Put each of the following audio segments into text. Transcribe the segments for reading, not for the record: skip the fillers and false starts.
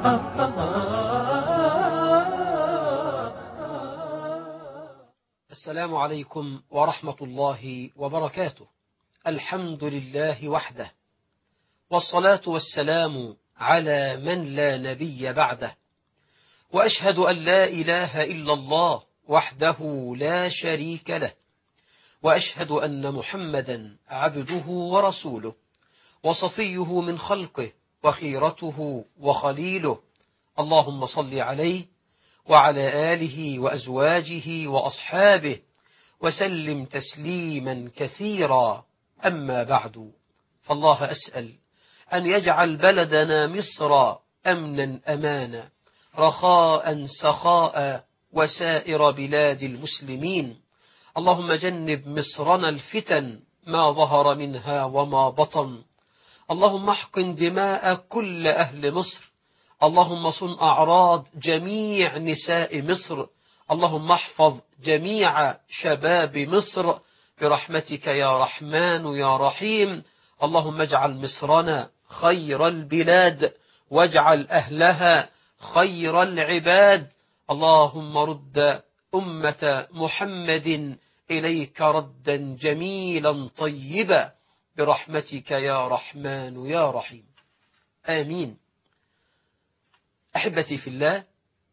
السلام عليكم ورحمة الله وبركاته. الحمد لله وحده، والصلاة والسلام على من لا نبي بعده، وأشهد أن لا إله إلا الله وحده لا شريك له، وأشهد أن محمدا عبده ورسوله، وصفيه من خلقه وخيرته وخليله. اللهم صل عليه وعلى آله وأزواجه وأصحابه وسلم تسليما كثيرا. أما بعد، فالله أسأل أن يجعل بلدنا مصر أمنا أمانا، رخاء سخاء، وسائر بلاد المسلمين. اللهم جنب مصرنا الفتن ما ظهر منها وما بطن. اللهم احقن دماء كل أهل مصر. اللهم صن أعراض جميع نساء مصر. اللهم احفظ جميع شباب مصر برحمتك يا رحمن يا رحيم. اللهم اجعل مصرنا خير البلاد، واجعل أهلها خير العباد. اللهم رد أمة محمد إليك ردا جميلا طيبا برحمتك يا رحمن يا رحيم، آمين. أحبتي في الله،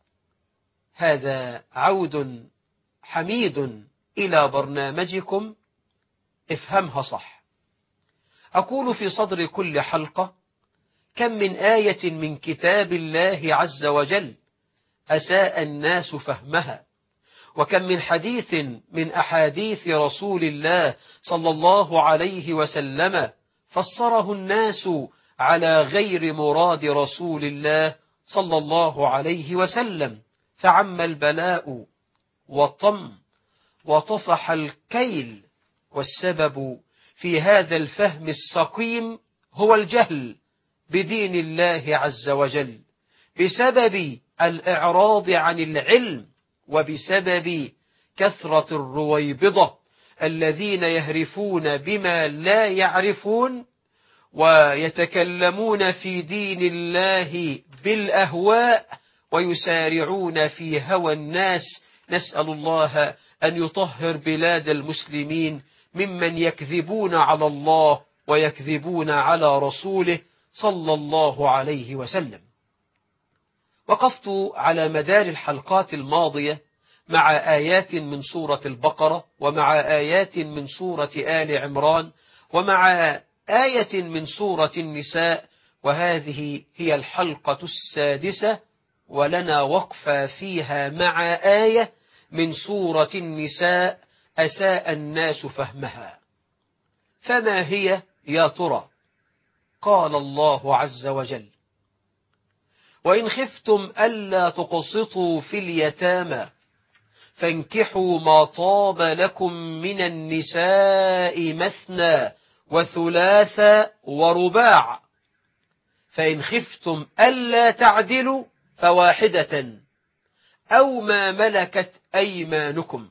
هذا عود حميد إلى برنامجكم افهمها صح. أقول في صدر كل حلقة: كم من آية من كتاب الله عز وجل أساء الناس فهمها، وكم من حديث من أحاديث رسول الله صلى الله عليه وسلم فسره الناس على غير مراد رسول الله صلى الله عليه وسلم، فعم البلاء وطم وطفح الكيل. والسبب في هذا الفهم السقيم هو الجهل بدين الله عز وجل، بسبب الإعراض عن العلم، وبسبب كثرة الرويبضة الذين يهرفون بما لا يعرفون، ويتكلمون في دين الله بالأهواء، ويسارعون في هوى الناس. نسأل الله أن يطهر بلاد المسلمين ممن يكذبون على الله ويكذبون على رسوله صلى الله عليه وسلم. وقفت على مدار الحلقات الماضية مع آيات من سورة البقرة، ومع آيات من سورة آل عمران، ومع آية من سورة النساء، وهذه هي الحلقة السادسة، ولنا وقفة فيها مع آية من سورة النساء أساء الناس فهمها. فما هي يا ترى؟ قال الله عز وجل: وإن خفتم ألا تقسطوا في اليتامى فانكحوا ما طاب لكم من النساء مثنى وثلاث ورباع، فإن خفتم ألا تعدلوا فواحدة أو ما ملكت أيمانكم.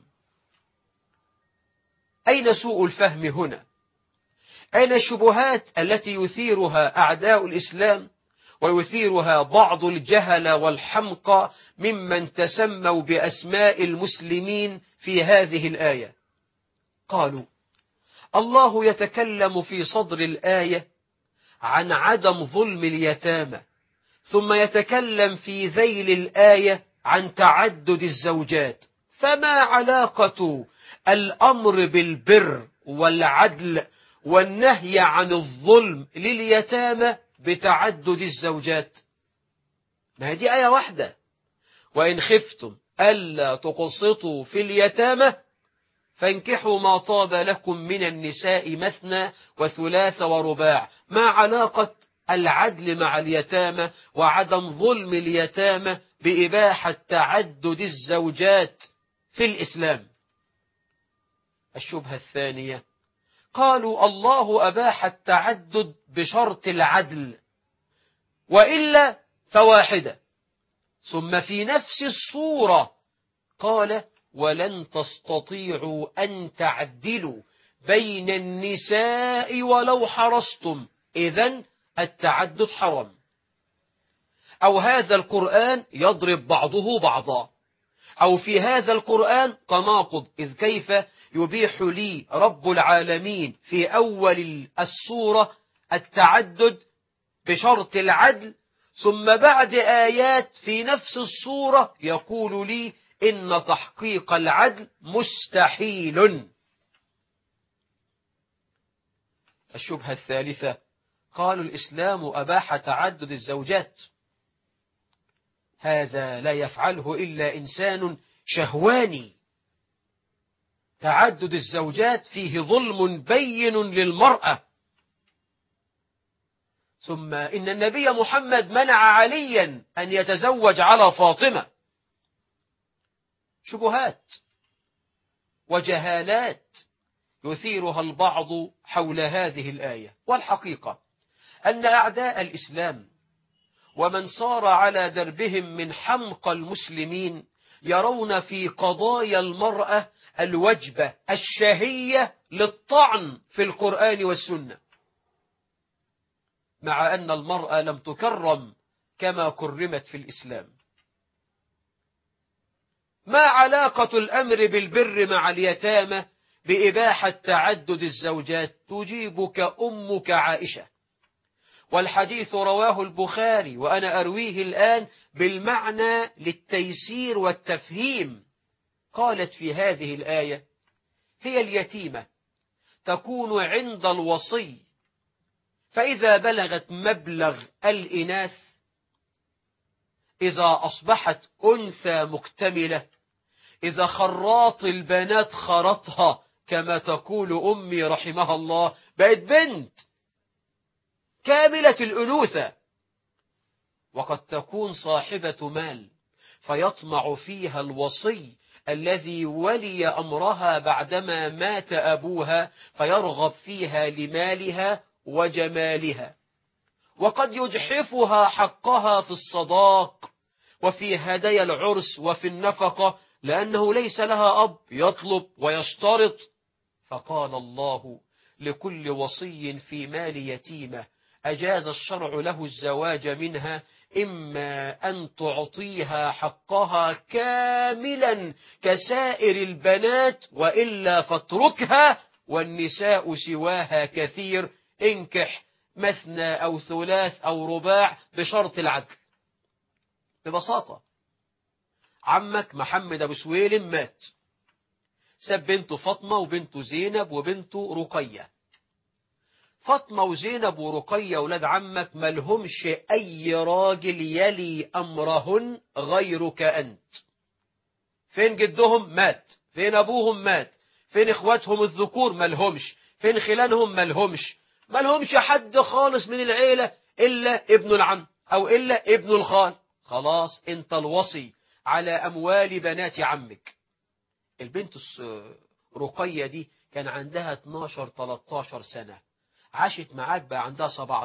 أين سوء الفهم هنا؟ أين الشبهات التي يثيرها أعداء الإسلام ويثيرها بعض الجهل والحمقى ممن تسموا بأسماء المسلمين في هذه الآية؟ قالوا: الله يتكلم في صدر الآية عن عدم ظلم اليتامى، ثم يتكلم في ذيل الآية عن تعدد الزوجات، فما علاقة الأمر بالبر والعدل والنهي عن الظلم لليتامى بتعدد الزوجات؟ ما هي دي آية واحدة: وإن خفتم ألا تقسطوا في اليتامى فانكحوا ما طاب لكم من النساء مثنى وثلاث ورباع. ما علاقة العدل مع اليتامى وعدم ظلم اليتامى بإباحة تعدد الزوجات في الإسلام؟ الشبهة الثانية: قالوا الله أباح التعدد بشرط العدل، وإلا فواحدة. ثم في نفس الصورة قال: ولن تستطيعوا أن تعدلوا بين النساء ولو حرصتم، إذن التعدد حرام. أو هذا القرآن يضرب بعضه بعضا، أو في هذا القرآن تناقض، إذ كيف يبيح لي رب العالمين في أول السورة التعدد بشرط العدل، ثم بعد آيات في نفس السورة يقول لي إن تحقيق العدل مستحيل. الشبهة الثالثة، قالوا الإسلام أباح تعدد الزوجات، هذا لا يفعله إلا إنسان شهواني. تعدد الزوجات فيه ظلم بين للمرأة. ثم إن النبي محمد منع عليا أن يتزوج على فاطمة. شبهات وجهالات يثيرها البعض حول هذه الآية، والحقيقة أن أعداء الإسلام ومن صار على دربهم من حمقى المسلمين يرون في قضايا المرأة الوجبة الشهية للطعن في القرآن والسنة، مع أن المرأة لم تكرم كما كرمت في الإسلام. ما علاقة الأمر بالبر مع اليتامى بإباحة تعدد الزوجات؟ تجيبك أمك عائشة، والحديث رواه البخاري وأنا أرويه الآن بالمعنى للتيسير والتفهيم. قالت في هذه الآية: هي اليتيمة تكون عند الوصي، فإذا بلغت مبلغ الإناث، إذا أصبحت أنثى مكتملة، إذا خراط البنات خرطها كما تقول أمي رحمها الله، بقت بنت كاملة الأنوثة، وقد تكون صاحبة مال فيطمع فيها الوصي الذي ولي أمرها بعدما مات أبوها، فيرغب فيها لمالها وجمالها، وقد يجحفها حقها في الصداق وفي هدايا العرس وفي النفقة، لأنه ليس لها أب يطلب ويشترط. فقال الله: لكل وصي في مال يتيمة أجاز الشرع له الزواج منها، إما أن تعطيها حقها كاملا كسائر البنات، وإلا فاتركها، والنساء سواها كثير، انكح مثنى أو ثلاث أو رباع بشرط العدل. ببساطة، عمك محمد أبو سويلم مات، ساب بنته فاطمة وبنته زينب وبنته رقية. فاطمة وزينب ورقية ولاد عمك ملهمش أي راجل يلي أمرهن غيرك أنت. فين جدهم؟ مات. فين أبوهم؟ مات. فين إخواتهم الذكور؟ ملهمش. فين خلانهم؟ ملهمش حد خالص من العيلة إلا ابن العم أو إلا ابن الخال. خلاص أنت الوصي على أموال بنات عمك. البنت رقية دي كان عندها 12-13 سنة، عاشت معاك بقى عندها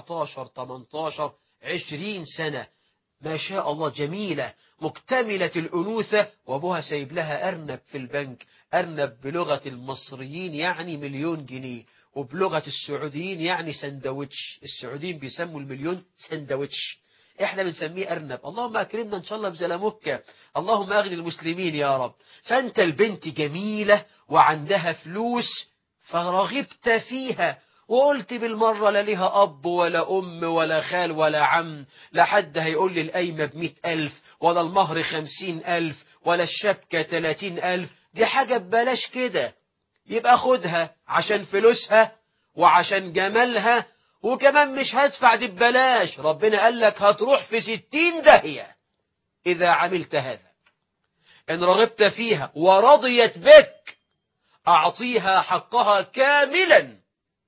17-18 20 سنة، ما شاء الله جميلة مكتملة الأنوثة، وأبوها سايب لها أرنب في البنك. أرنب بلغة المصريين يعني مليون جنيه، وبلغة السعوديين يعني سندوتش. السعوديين بيسموا المليون سندوتش، احنا بنسميه أرنب. اللهم أكرمنا إن شاء الله بزلموكة، اللهم أغني المسلمين يا رب. فأنت البنت جميلة وعندها فلوس، فرغبت فيها وقلت بالمرة لا ليها أب ولا أم ولا خال ولا عم، لا حد هيقول لي القايمة ب100,000 ولا المهر 50,000 ولا الشبكة 30,000، دي حاجة ببلاش كده. يبقى خدها عشان فلوسها وعشان جمالها، وكمان مش هدفع دي ببلاش. ربنا قال لك هتروح في 60 داهية إذا عملت هذا. إن رغبت فيها ورضيت بك أعطيها حقها كاملا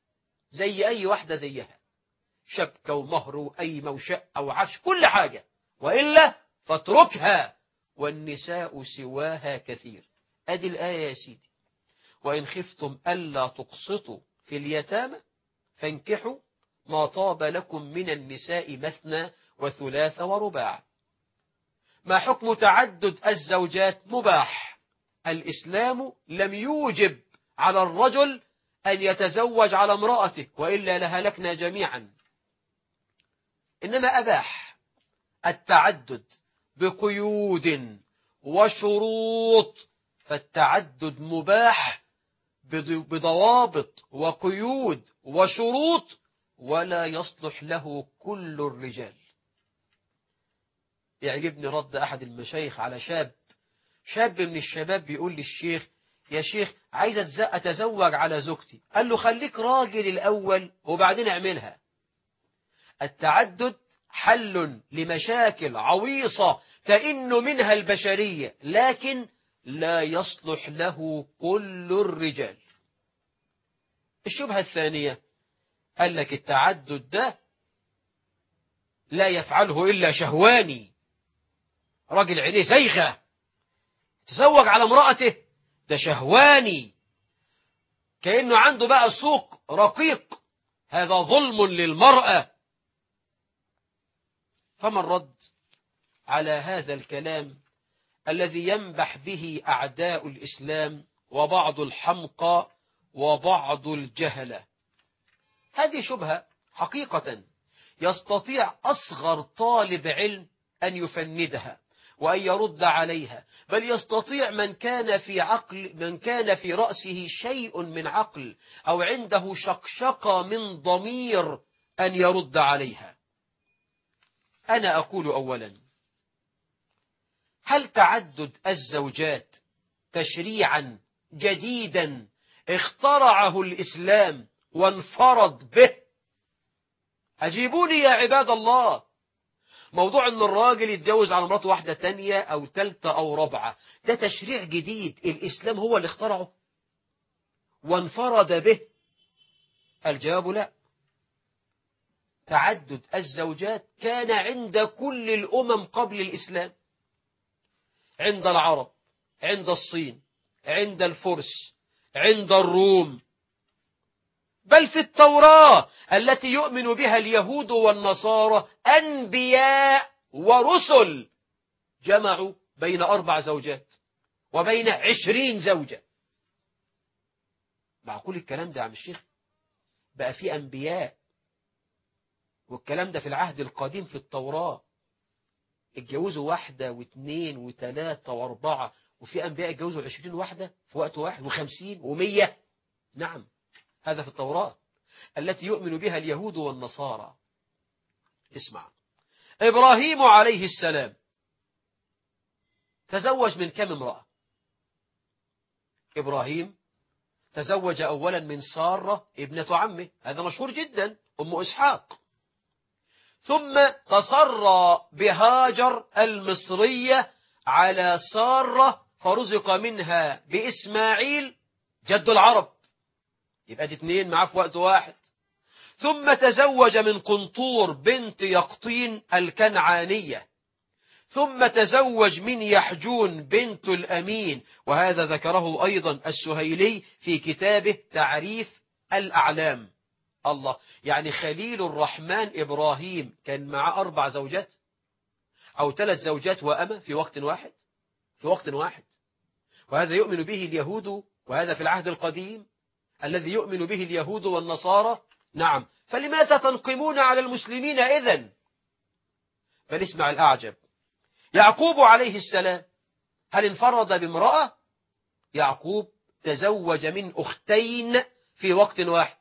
زي أي واحدة زيها، شبكة ومهر وقايمة وشقة وعفش كل حاجة، وإلا فاتركها، والنساء سواها كثير. أدي الآية يا سيدي: وإن خفتم ألا تقسطوا في اليتامى فانكحوا ما طاب لكم من النساء مثنى وثلاث ورباع. ما حكم تعدد الزوجات؟ مباح. الإسلام لم يوجب على الرجل أن يتزوج على امرأته، وإلا لهلكنا جميعا، إنما التعدد بقيود وشروط، فالتعدد مباح بضوابط وقيود وشروط، ولا يصلح له كل الرجال. يعجبني رد أحد المشايخ على شاب من الشباب بيقول للشيخ: يا شيخ عايز أتزوج على زوجتي. قال له: خليك راجل الأول وبعدين اعملها. التعدد حل لمشاكل عويصة تئن منها البشرية، لكن لا يصلح له كل الرجال. الشبهة الثانية، قال لك التعدد ده لا يفعله إلا شهواني، راجل عينيه زيغة تزوج على امرأته، ده شهواني، كأنه عنده بقى سوق رقيق، هذا ظلم للمرأة. فما الرد على هذا الكلام الذي ينبح به أعداء الإسلام وبعض الحمقى وبعض الجهلة؟ هذه شبهة حقيقة يستطيع أصغر طالب علم أن يفندها وأن يرد عليها، بل يستطيع من كان في رأسه شيء من عقل أو عنده شقشقة من ضمير أن يرد عليها. أنا أقول أولا: هل تعدد الزوجات تشريعا جديدا اخترعه الإسلام وانفرد به؟ أجيبوني يا عباد الله. موضوع أن الراجل يتجوز على مراته واحدة تانية أو تالتة أو رابعة، ده تشريع جديد الإسلام هو اللي اخترعه وانفرد به؟ الجواب لا. تعدد الزوجات كان عند كل الأمم قبل الإسلام، عند العرب، عند الصين، عند الفرس، عند الروم، بل في التوراة التي يؤمن بها اليهود والنصارى أنبياء ورسل جمعوا بين 4 زوجات وبين 20 زوجة. معقول الكلام ده يا عم الشيخ؟ بقى في أنبياء، والكلام ده في العهد القديم في التوراة، اتجوزوا 1 و2 و3 و4، وفي أنبياء اتجوزوا 20 واحدة في وقت واحد و50 و100. نعم، هذا في التوراة التي يؤمن بها اليهود والنصارى. اسمع، إبراهيم عليه السلام تزوج من كم امرأة؟ إبراهيم تزوج أولا من سارة ابنة عمه، هذا مشهور جدا، أم إسحاق، ثم تصرى بهاجر المصرية على سارة فرزق منها بإسماعيل جد العرب، يبقى دي 2 معاه في وقت واحد. ثم تزوج من قنطور بنت يقطين الكنعانية، ثم تزوج من يحجون بنت الأمين، وهذا ذكره أيضا السهيلي في كتابه تعريف الأعلام. الله، يعني خليل الرحمن إبراهيم كان معه 4 زوجات أو 3 زوجات وأمة في وقت واحد، في وقت واحد، وهذا يؤمن به اليهود، وهذا في العهد القديم الذي يؤمن به اليهود والنصارى. نعم، فلماذا تنقمون على المسلمين إذن؟ بل اسمع الأعجب، يعقوب عليه السلام هل انفرد بامرأة؟ يعقوب تزوج من 2 في وقت واحد.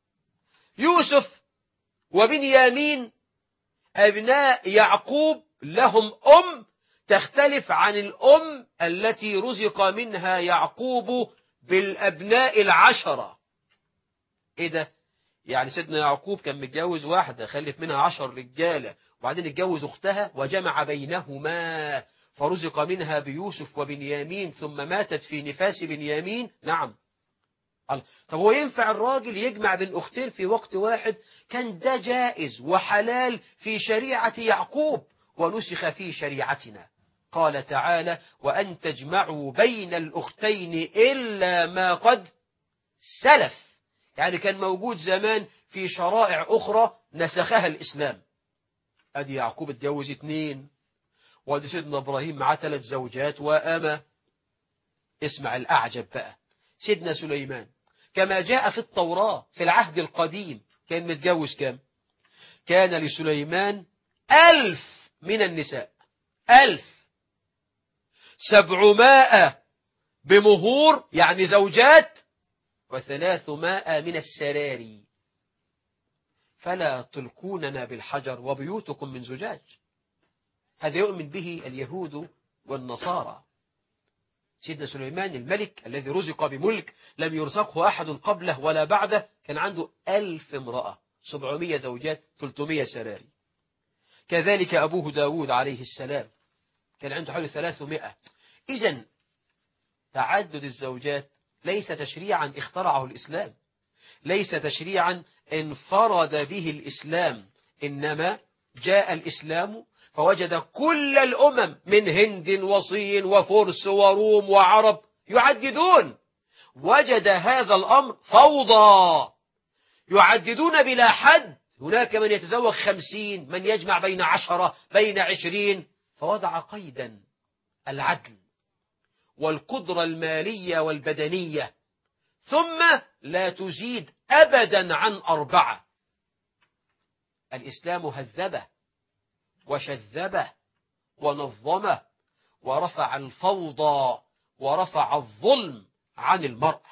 يوسف وبنيامين أبناء يعقوب لهم تختلف عن الأم التي رزق منها يعقوب بالأبناء 10. إيه ده؟ يعني سيدنا يعقوب كان متجوز واحدة خلف منها 10 رجالة، وبعدين اتجوز أختها وجمع بينهما فرزق منها بيوسف وبنيامين، ثم ماتت في نفاس بنيامين. نعم. طب هو ينفع الراجل يجمع بين 2 في وقت واحد؟ كان ده جائز وحلال في شريعة يعقوب ونسخ في شريعتنا. قال تعالى: وأن تجمعوا بين الأختين إلا ما قد سلف، يعني كان موجود زمان في شرائع أخرى نسخها الإسلام. أدي يعقوب اتجوز 2، وادي سيدنا إبراهيم معاه 3 زوجات وأمة. اسمع الأعجب بقى، سيدنا سليمان كما جاء في التوراة في العهد القديم كان متجوز كام؟ كان لسليمان 1000 من النساء، 1700 بمهور يعني زوجات، و300 من السراري. فلا تلقوننا بالحجر وبيوتكم من زجاج. هذا يؤمن به اليهود والنصارى. سيدنا سليمان الملك الذي رزق بملك لم يرزقه أحد قبله ولا بعده، كان عنده 1000 امرأة، 700 زوجات، 300 سراري. كذلك أبوه داود عليه السلام كان عنده حوالي 300. إذن تعدد الزوجات ليس تشريعا اخترعه الإسلام، ليس تشريعا انفرد به الإسلام، إنما جاء الإسلام فوجد كل الأمم من هند وصين وفرس وروم وعرب يعددون. وجد هذا الأمر فوضى، يعددون بلا حد. هناك من يتزوج 50، من يجمع بين 10 بين 20. فوضع قيدا: العدل والقدرة المالية والبدنية، ثم لا تزيد أبدا عن 4. الإسلام هذبه وشذبه ونظمه ورفع الفوضى ورفع الظلم عن المرأة،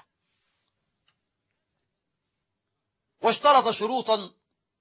واشترط شروطا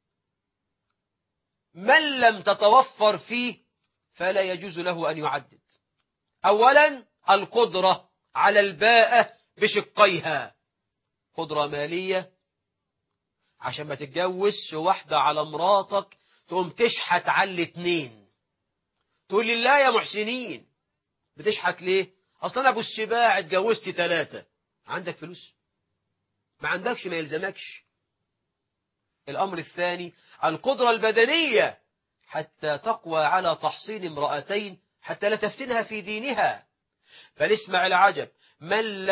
من لم تتوفر فيه فلا يجوز له أن يعدد. أولا القدرة على الباءة بشقيها، قدرة مالية عشان ما تتجوزش واحدة على مراتك تقوم تشحت على الاتنين، تقول لي لا يا محسنين بتشحت ليه؟ أصلا أبو السباع اتجوزت 3. عندك فلوس؟ ما عندكش ما يلزمكش. الأمر الثاني القدرة البدنية حتى تقوى على تحصين امرأتين حتى لا تفتنها في دينها. بل اسمع العجب: من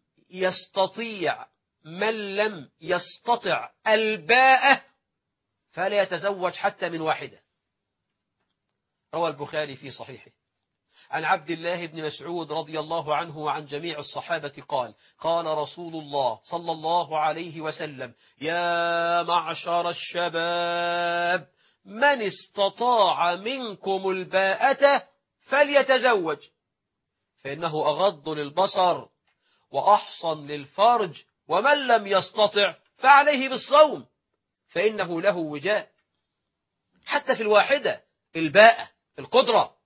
لم يستطع الباءة فلا يتزوج حتى من واحدة. روى البخاري في صحيحه عن عبد الله بن مسعود رضي الله عنه وعن جميع الصحابة قال: قال رسول الله صلى الله عليه وسلم: يا معشر الشباب من استطاع منكم الباءة فليتزوج، فإنه أغض للبصر وأحصن للفرج، ومن لم يستطع فعليه بالصوم فإنه له وجاء. حتى في الواحدة الباءة، القدرة.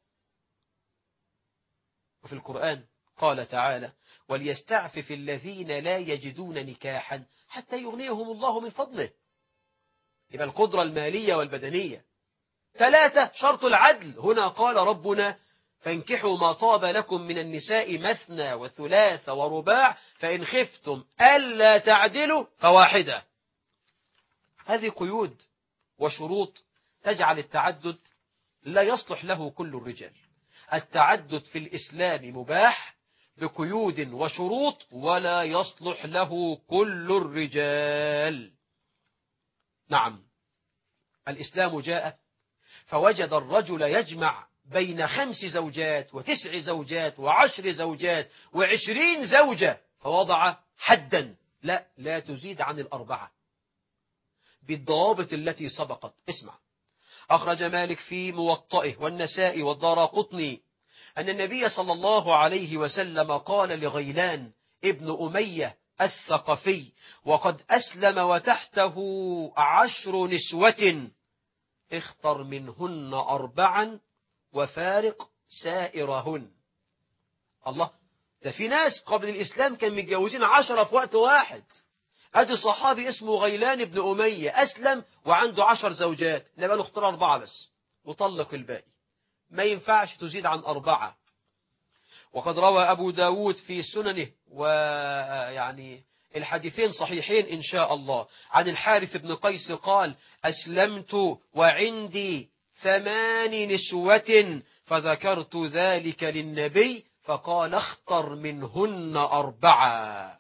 وفي القرآن قال تعالى: وليستعفف الذين لا يجدون نكاحا حتى يغنيهم الله من فضله. يبقى القدرة المالية والبدنية. 3 شرط العدل. هنا قال ربنا: فانكحوا ما طاب لكم من النساء مثنى وثلاث ورباع فإن خفتم ألا تعدلوا فواحدة. هذه قيود وشروط تجعل التعدد لا يصلح له كل الرجال. التعدد في الإسلام مباح بقيود وشروط ولا يصلح له كل الرجال. نعم، الإسلام جاء فوجد الرجل يجمع بين 5 زوجات و9 زوجات و10 زوجات و20 زوجة، فوضع حدا: لا تزيد عن 4 بالضوابط التي سبقت. اسمع: أخرج مالك في موطئه والنسائي والدارقطني أن النبي صلى الله عليه وسلم قال لغيلان ابن أمية الثقفي وقد أسلم وتحته 10 نسوة: اختر منهن 4 وفارق سائرهن. الله، ده في ناس قبل الإسلام كان متجوزين 10 في وقت واحد. أدي صحابي اسمه غيلان بن أمية أسلم وعنده 10 زوجات، نبقى نختار 4 بس وطلق الباقي، ما ينفعش تزيد عن 4. وقد روى أبو داود في سننه، ويعني الحديثين صحيحين إن شاء الله، عن الحارث بن قيس قال: أسلمت وعندي 8 نسوة فذكرت ذلك للنبي فقال: اختر منهن 4.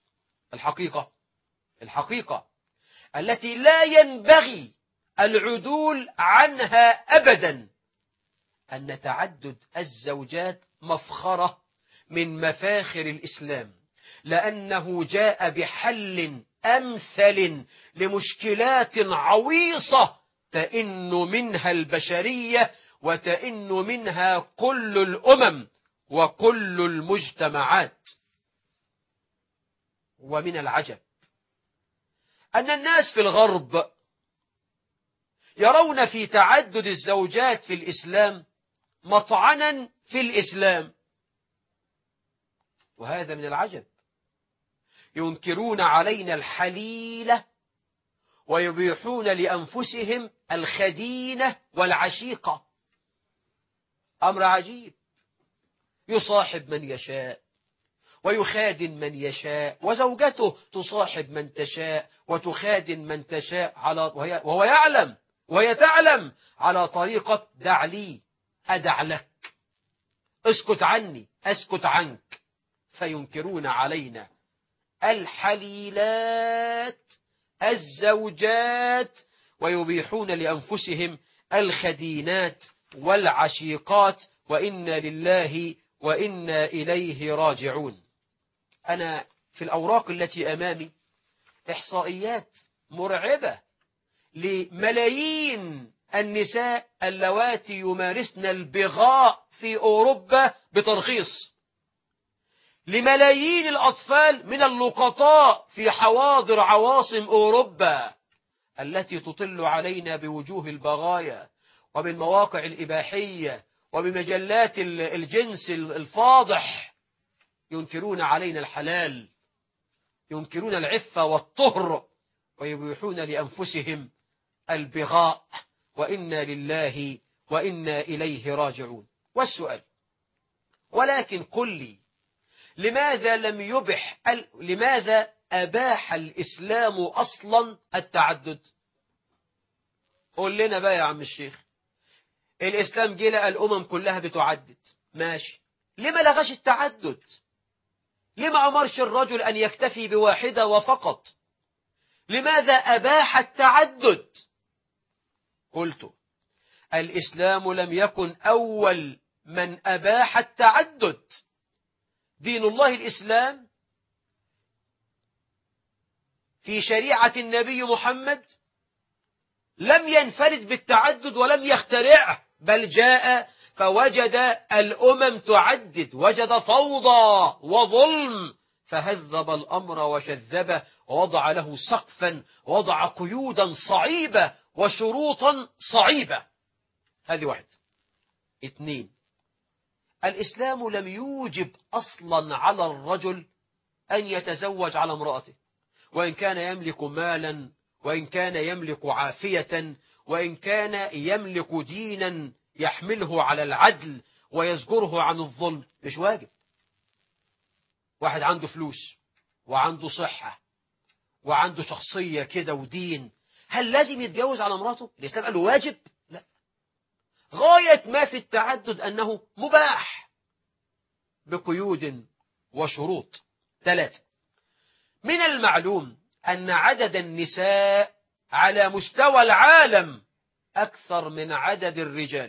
الحقيقة التي لا ينبغي العدول عنها أبدا أن تعدد الزوجات مفخرة من مفاخر الإسلام، لأنه جاء بحل أمثل لمشكلات عويصة تئن منها البشرية وتئن منها كل الأمم وكل المجتمعات. ومن العجب أن الناس في الغرب يرون في تعدد الزوجات في الإسلام مطعنا في الإسلام، وهذا من العجب. ينكرون علينا الحليلة ويبيحون لأنفسهم الخدينة والعشيقة. أمر عجيب. يصاحب من يشاء ويخادن من يشاء، وزوجته تصاحب من تشاء وتخادن من تشاء، وهو يعلم وهي تعلم، على طريقة دع لي أدع لك، اسكت عني أسكت عنك. فينكرون علينا الحليلات الزوجات ويبيحون لأنفسهم الخدينات والعشيقات، وإنا لله وإنا إليه راجعون. أنا في الأوراق التي أمامي إحصائيات مرعبة لملايين النساء اللواتي يمارسن البغاء في أوروبا بترخيص، لملايين الأطفال من اللقطاء في حواضر عواصم أوروبا التي تطل علينا بوجوه البغايا وبالمواقع الإباحية وبمجلات الجنس الفاضح. ينكرون علينا الحلال، ينكرون العفة والطهر، ويبيحون لأنفسهم البغاء، وإنا لله وإنا إليه راجعون. والسؤال: ولكن قل لي، لماذا أباح الإسلام أصلا التعدد؟ قل لنا بقى يا عم الشيخ. الإسلام جه لقى الأمم كلها بتعدد، ماشي، لما لغاش التعدد؟ لما أمرش الرجل أن يكتفي بواحدة وفقط؟ لماذا أباح التعدد؟ قلت: الإسلام لم يكن أول من أباح التعدد. دين الله الإسلام في شريعة النبي محمد لم ينفرد بالتعدد ولم يخترعه، بل جاء فوجد الأمم تعدد، وجد فوضى وظلم فهذب الأمر وشذبه ووضع له سقفا ووضع قيودا صعيبة وشروطا صعيبة. هذه واحد. اثنين: الإسلام لم يوجب أصلا على الرجل أن يتزوج على امرأته، وإن كان يملك مالا، وإن كان يملك عافية، وإن كان يملك دينا يحمله على العدل ويزجره عن الظلم. مش واجب. واحد عنده فلوس وعنده صحة وعنده شخصية كده ودين، هل لازم يتجوز على امراته؟ الإسلام قال له واجب؟ لا. غاية ما في التعدد أنه مباح بقيود وشروط. 3: من المعلوم أن عدد النساء على مستوى العالم أكثر من عدد الرجال.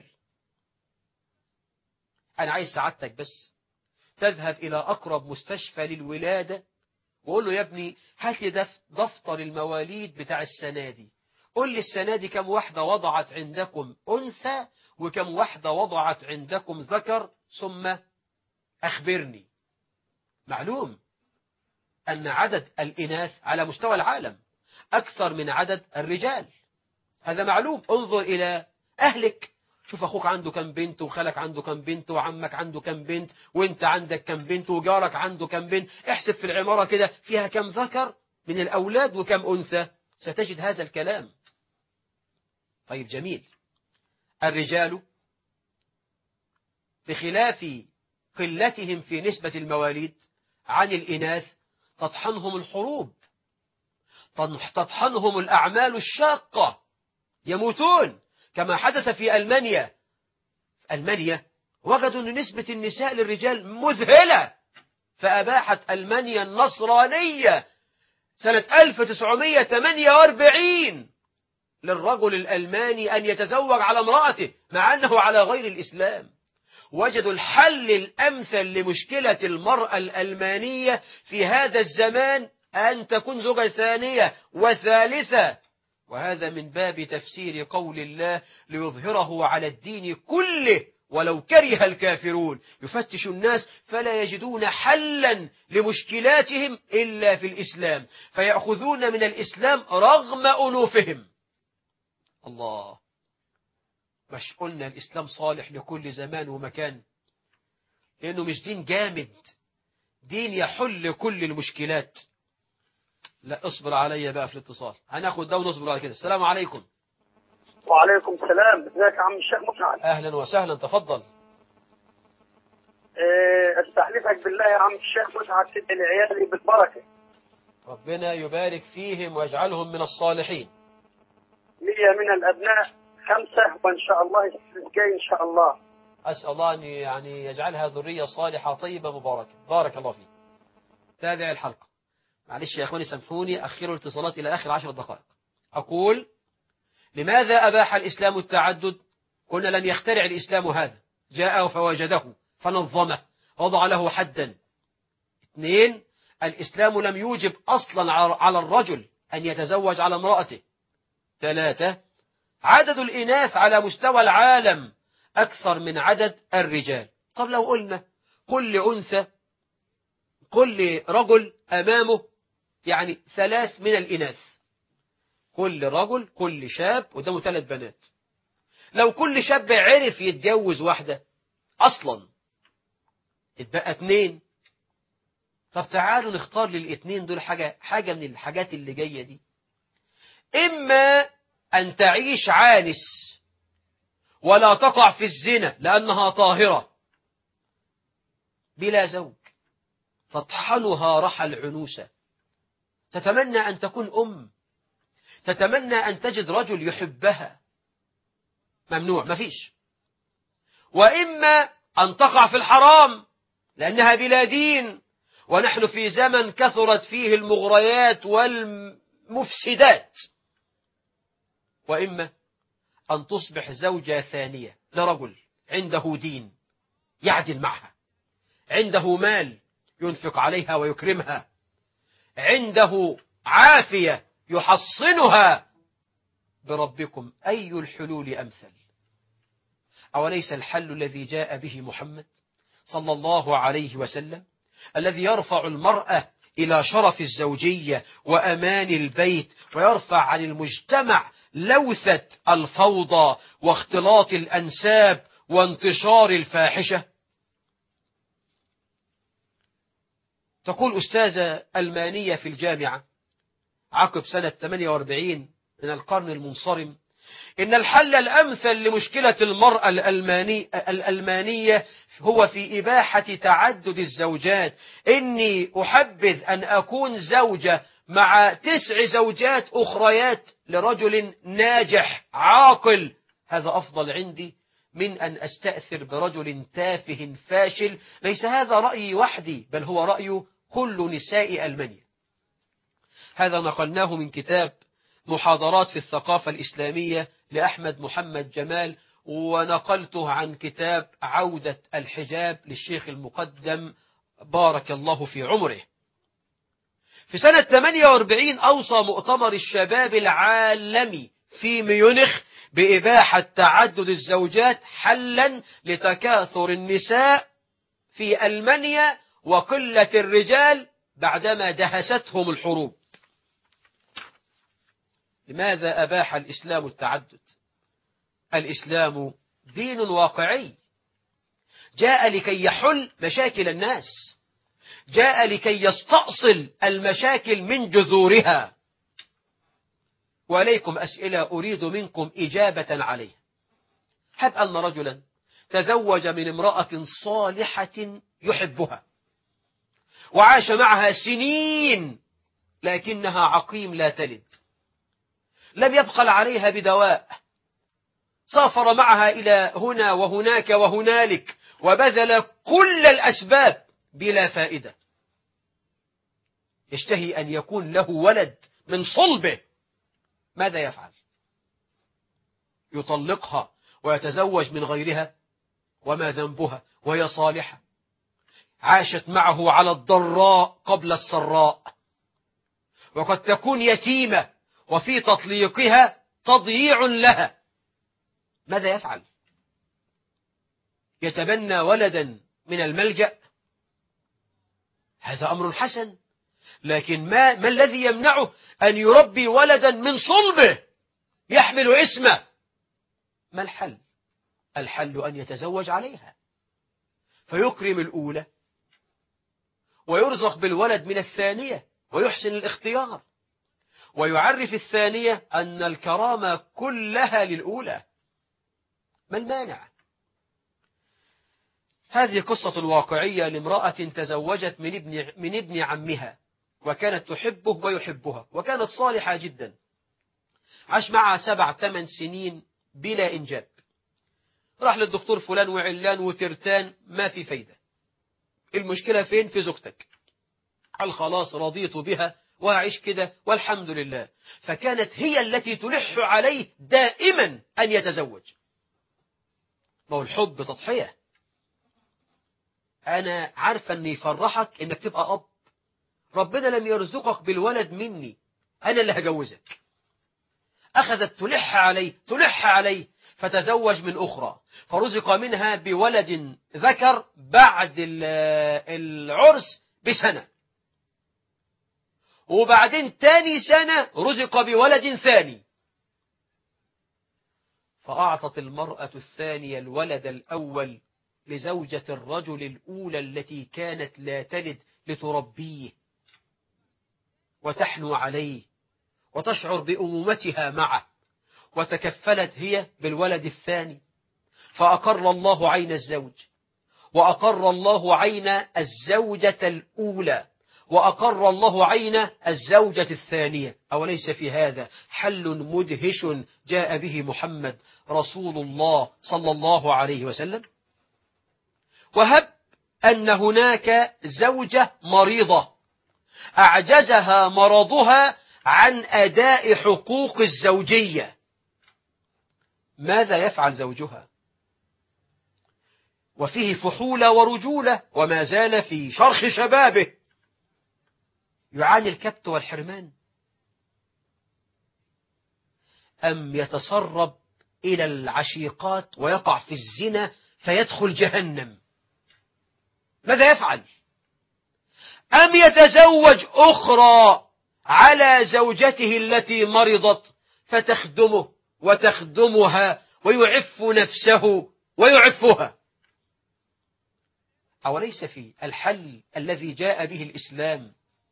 أنا عايز سعادتك بس تذهب إلى أقرب مستشفى للولادة وقول له: يا ابني هات لي دفتر المواليد بتاع السنة دي، قل لي السنة دي كم واحدة وضعت عندكم أنثى وكم واحدة وضعت عندكم ذكر، ثم أخبرني. معلوم أن عدد الإناث على مستوى العالم أكثر من عدد الرجال، هذا معلوم. انظر إلى أهلك، شوف أخوك عنده كم بنت، وخالك عنده كم بنت، وعمك عنده كم بنت، وانت عندك كم بنت، وجارك عنده كم بنت. احسب في العمارة كده فيها كم ذكر من الأولاد وكم أنثى، ستجد هذا الكلام. طيب جميل. الرجال بخلاف قلتهم في نسبة المواليد عن الإناث تطحنهم الحروب، تطحنهم الأعمال الشاقة، يموتون كما حدث في ألمانيا. ألمانيا وجدوا أن نسبة النساء للرجال مذهلة، فأباحت ألمانيا النصرانية سنة 1948 للرجل الألماني أن يتزوج على امرأته مع أنه على غير الإسلام. وجدوا الحل الأمثل لمشكلة المرأة الألمانية في هذا الزمان أن تكون زوجة ثانية وثالثة وهذا من باب تفسير قول الله ليظهره على الدين كله ولو كره الكافرون. يفتش الناس فلا يجدون حلا لمشكلاتهم إلا في الإسلام، فيأخذون من الإسلام رغم أنوفهم. الله، مش قلنا الإسلام صالح لكل زمان ومكان؟ لأنه مش دين جامد، دين يحل كل المشكلات. لا اصبر عليا بقى في الاتصال، هناخد ده ونصبر على كده. السلام عليكم. وعليكم السلام. ازيك يا عم الشيخ مسعد؟ أهلا وسهلا، تفضل. استحلفك بالله يا عم الشيخ مسعد تدعي لعيالي بالبركة. ربنا يبارك فيهم ويجعلهم من الصالحين. لي من الأبناء 5 وإن شاء الله السنة الجاي إن شاء الله. أسأل الله أن يعني يجعلها ذرية صالحة طيبة مباركة. بارك الله فيك. تابع الحلقة. معلش يا أخواني سامحوني، أخروا الاتصالات إلى آخر 10 دقائق. أقول: لماذا أباح الإسلام التعدد؟ قلنا لم يخترع الإسلام هذا، جاءه فوجده فنظمه وضع له حدا. 2، الإسلام لم يوجب أصلا على الرجل أن يتزوج على امرأته. 3، عدد الإناث على مستوى العالم أكثر من عدد الرجال. طب لو قلنا كل أنثى، كل رجل أمامه يعني 3 من الإناث، كل رجل كل شاب قدامه 3 بنات. لو كل شاب عرف يتجوز واحدة أصلا يتبقى 2. طب تعالوا نختار لل2 دول حاجة من الحاجات اللي جاية دي. إما أن تعيش عانس ولا تقع في الزنا لأنها طاهرة بلا زوج، تطحنها رحى العنوسة، تتمنى أن تكون تتمنى أن تجد رجل يحبها، ممنوع، مفيش. وإما أن تقع في الحرام لأنها بلا دين، ونحن في زمن كثرت فيه المغريات والمفسدات. وإما أن تصبح زوجة ثانية لرجل عنده دين يعدل معها، عنده مال ينفق عليها ويكرمها، عنده عافية يحصنها. بربكم أي الحلول أمثل؟ أوليس الحل الذي جاء به محمد صلى الله عليه وسلم، الذي يرفع المرأة إلى شرف الزوجية وأمان البيت، ويرفع عن المجتمع لوثة الفوضى واختلاط الأنساب وانتشار الفاحشة؟ تقول أستاذة ألمانية في الجامعة عقب سنة 48 من القرن المنصرم: إن الحل الأمثل لمشكلة المرأة الألمانية هو في إباحة تعدد الزوجات. إني أحبذ أن أكون زوجة مع 9 زوجات أخريات لرجل ناجح عاقل، هذا أفضل عندي من أن أستأثر برجل تافه فاشل. ليس هذا رأيي وحدي، بل هو رأي كل نساء ألمانيا. هذا نقلناه من كتاب محاضرات في الثقافة الإسلامية لأحمد محمد جمال، ونقلته عن كتاب عودة الحجاب للشيخ المقدم بارك الله في عمره. في سنة 48 أوصى مؤتمر الشباب العالمي في ميونخ بإباحة تعدد الزوجات حلا لتكاثر النساء في ألمانيا وقلة الرجال بعدما دهستهم الحروب. لماذا أباح الإسلام التعدد؟ الإسلام دين واقعي، جاء لكي يحل مشاكل الناس، جاء لكي يستأصل المشاكل من جذورها. وعليكم أسئلة أريد منكم إجابة عليها. هب أن رجلا تزوج من امرأة صالحة يحبها وعاش معها سنين، لكنها عقيم لا تلد، لم يبخل عليها بدواء، سافر معها إلى هنا وهناك وهنالك وبذل كل الأسباب بلا فائدة. يشتهي أن يكون له ولد من صلبه، ماذا يفعل؟ يطلقها ويتزوج من غيرها؟ وما ذنبها وهي صالحة، عاشت معه على الضراء قبل السراء، وقد تكون يتيمة وفي تطليقها تضييع لها، ماذا يفعل؟ يتبنى ولدا من الملجأ؟ هذا أمر حسن، لكن ما الذي يمنعه أن يربي ولدا من صلبه يحمل اسمه؟ ما الحل؟ الحل أن يتزوج عليها، فيكرم الأولى ويرزق بالولد من الثانية ويحسن الاختيار، ويعرف الثانية أن الكرامة كلها للأولى. ما المانع؟ هذه قصة واقعية لامرأة تزوجت من ابن عمها، وكانت تحبه ويحبها، وكانت صالحة جدا، عاش معها 7-8 سنين بلا إنجاب. راح للدكتور فلان وعلان وترتان، ما في فايدة. المشكلة فين؟ في زوجتك. قال خلاص رضيت بها وأعيش كده والحمد لله. فكانت هي التي تلح عليه دائما أن يتزوج. ما هو الحب تضحية. أنا عارفة أن يفرحك أنك تبقى أب، ربنا لم يرزقك بالولد مني، أنا اللي هجوزك. أخذت تلح عليه فتزوج من أخرى، فرزق منها بولد ذكر بعد العرس بسنة، وبعدين تاني سنة رزق بولد ثاني، فأعطت المرأة الثانية الولد الأول لزوجة الرجل الأولى التي كانت لا تلد، لتربيه وتحنو عليه وتشعر بأمومتها معه، وتكفلت هي بالولد الثاني. فأقر الله عين الزوج، وأقر الله عين الزوجة الأولى، وأقر الله عين الزوجة الثانية. أوليس في هذا حل مدهش جاء به محمد رسول الله صلى الله عليه وسلم؟ وهب أن هناك زوجة مريضة أعجزها مرضها عن أداء حقوق الزوجية، ماذا يفعل زوجها؟ وفيه فحولة ورجولة وما زال في شرخ شبابه، يعاني الكبت والحرمان، أم يتسرب إلى العشيقات ويقع في الزنا فيدخل جهنم؟ ماذا يفعل؟ أم يتزوج أخرى على زوجته التي مرضت فتخدمه وتخدمها ويعف نفسه ويعفها؟ أوليس في الحل الذي جاء به الإسلام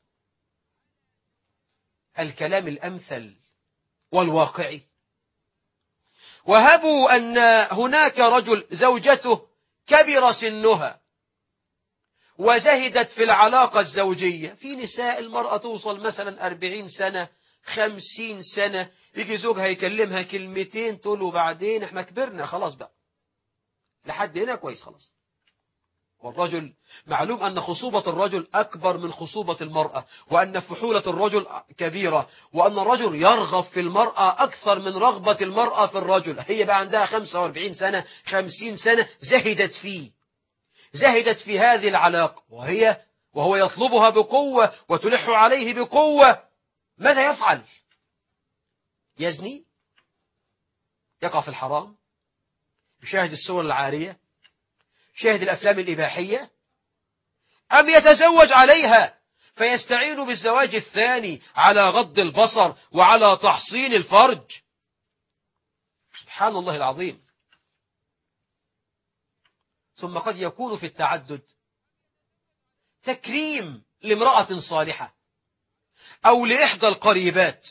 الكلام الأمثل والواقعي؟ وهبوا أن هناك رجل زوجته كبر سنها وزهدت في العلاقة الزوجية. في نساء المرأة توصل مثلا 40 سنة 50 سنة يجي زوجها يكلمها كلمتين تقول له بعدين احنا كبرنا خلاص بقى، لحد هنا كويس خلاص. والرجل معلوم أن خصوبة الرجل أكبر من خصوبة المرأة، وأن فحولة الرجل كبيرة، وأن الرجل يرغب في المرأة أكثر من رغبة المرأة في الرجل. هي بقى عندها 45 سنة 50 سنة زهدت في هذه العلاقة، وهو يطلبها بقوة وتلح عليه بقوة. ماذا يفعل؟ يزني؟ يقع في الحرام؟ يشاهد الصور العارية؟ يشاهد الأفلام الإباحية؟ أم يتزوج عليها فيستعين بالزواج الثاني على غض البصر وعلى تحصين الفرج؟ سبحان الله العظيم. ثم قد يكون في التعدد تكريم لامرأة صالحة أو لإحدى القريبات.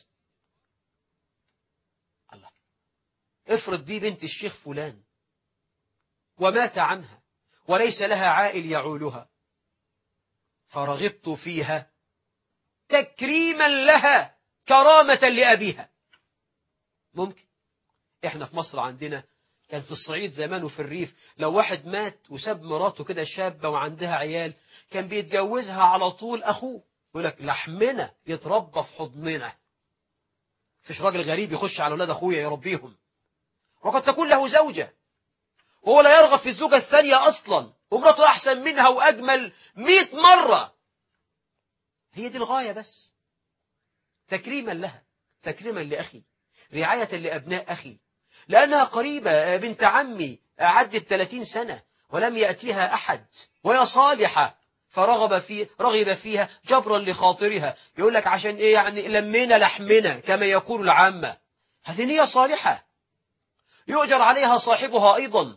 الله، افرض دي بنت الشيخ فلان ومات عنها وليس لها عائل يعولها، فرغبت فيها تكريما لها كرامة لأبيها. ممكن. احنا في مصر عندنا كان في الصعيد زمان وفي الريف، لو واحد مات وساب مراته كده شابة وعندها عيال كان بيتجوزها على طول أخوه، يقول لك لحمنا يتربى في حضننا، فيش راجل غريب يخش على أولاد أخويا يربيهم. وقد تكون له زوجة وهو لا يرغب في الزوجة الثانية أصلا، ومراته أحسن منها وأجمل 100 مرة. هي دي الغاية، بس تكريما لها تكريما لأخي، رعاية لأبناء أخي، لأنها قريبة بنت عمي عدت 30 سنة ولم يأتيها أحد وهي صالحة، رغب فيها جبرا لخاطرها. يقول لك عشان إيه؟ يعني لمينا لحمنا كما يقول العامة. هذه نية صالحة يؤجر عليها صاحبها أيضا.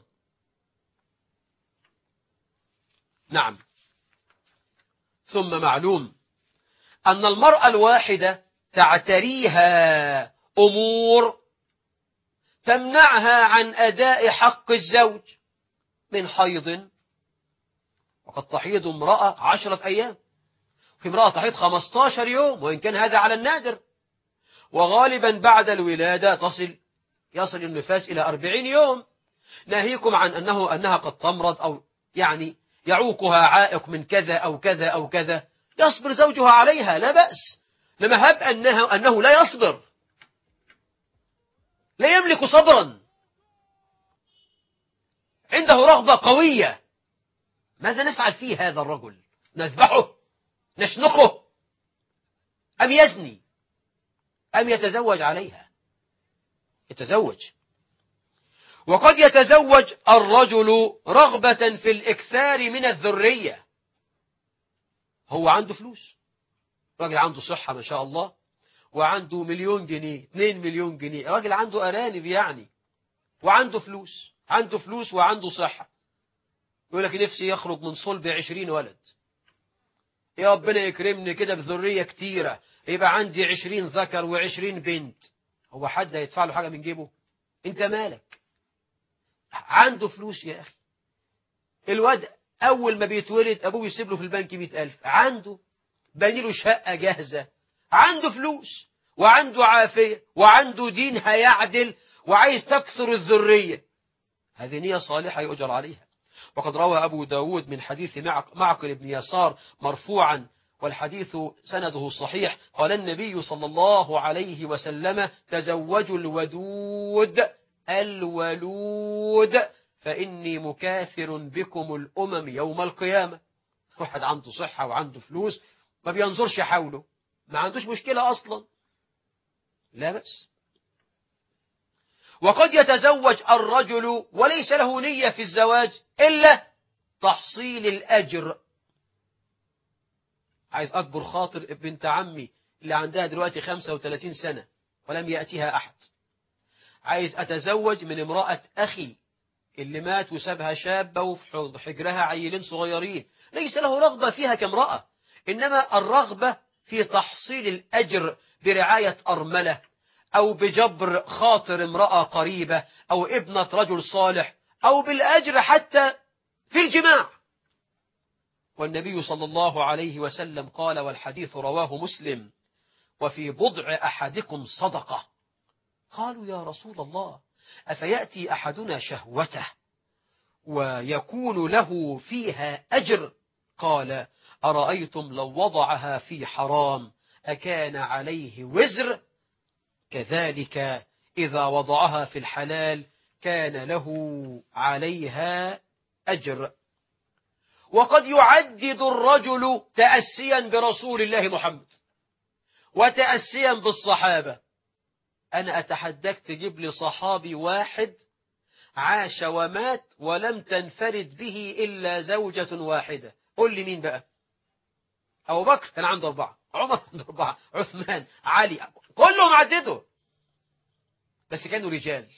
نعم. ثم معلوم أن المرأة الواحدة تعتريها أمور تمنعها عن أداء حق الزوج من حيض، وقد تحيض امرأة 10 أيام، في امرأة تحيض 15 يوم، وإن كان هذا على النادر، وغالبا بعد الولادة يصل النفاس إلى 40 يوم، ناهيكم عن أنها قد تمرض أو يعني يعوقها عائق من كذا أو كذا أو كذا، يصبر زوجها عليها لا بأس. لما هب أنه لا يصبر، لا يملك صبرا، عنده رغبة قوية، ماذا نفعل فيه هذا الرجل؟ نذبحه؟ نشنقه؟ أم يزني؟ أم يتزوج عليها؟ يتزوج. وقد يتزوج الرجل رغبة في الإكثار من الذرية. هو عنده فلوس، راجل عنده صحة ما شاء الله، وعنده 1,000,000 جنيه 2 مليون جنيه، راجل عنده أرانب يعني، وعنده فلوس وعنده صحة. يقول لك نفسي يخرج من صلب 20 ولد، يا ربنا يكرمني كده بذرية كتيرة، يبقى عندي 20 ذكر و20 بنت. هو حد يدفع له حاجة من جيبه؟ انت مالك؟ عنده فلوس يا أخي. الواد أول ما بيتولد أبوه يسيب له في البنك 100,000، عنده بني له شقة جاهزة، عنده فلوس وعنده عافية وعنده دين هيعدل، وعايز تكثر الذرية. هذه نية صالحة يؤجر عليها. وقد روى أبو داود من حديث معقل بن يسار مرفوعا، والحديث سنده صحيح، قال النبي صلى الله عليه وسلم: تزوجوا الولود فإني مكاثر بكم الأمم يوم القيامة. واحد عنده صحة وعنده فلوس ما بينظرش حوله، ما عندوش مشكلة أصلا، لا بأس. وقد يتزوج الرجل وليس له نية في الزواج إلا تحصيل الأجر. عايز أكبر خاطر بنت عمي اللي عندها دلوقتي 35 سنة ولم يأتيها أحد، عايز أتزوج من امرأة أخي اللي مات وسابها شابة وفي حجرها عيلين صغيرين، ليس له رغبة فيها كامرأة، إنما الرغبة في تحصيل الأجر برعاية أرملة، أو بجبر خاطر امرأة قريبة، أو ابنة رجل صالح، أو بالأجر حتى في الجماع. والنبي صلى الله عليه وسلم قال، والحديث رواه مسلم: وفي بضع أحدكم صدقة. قالوا يا رسول الله أفيأتي أحدنا شهوته ويكون له فيها أجر؟ قال: أرأيتم لو وضعها في حرام أكان عليه وزر؟ كذلك إذا وضعها في الحلال كان له عليها أجر. وقد يعدد الرجل تأسيا برسول الله محمد وتأسيا بالصحابة. أنا أتحداك تجيب لي صحابي واحد عاش ومات ولم تنفرد به إلا زوجة واحدة. قل لي مين بقى؟ أبو بكر كان عنده 4، عمر عنده 4، عثمان، علي، كلهم عددوا، بس كانوا رجال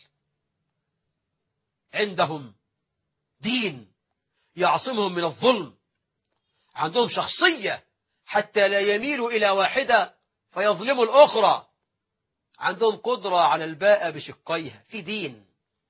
عندهم دين يعصمهم من الظلم، عندهم شخصية حتى لا يميلوا إلى واحدة فيظلموا الأخرى، عندهم قدرة على الباء بشقيها، في دين.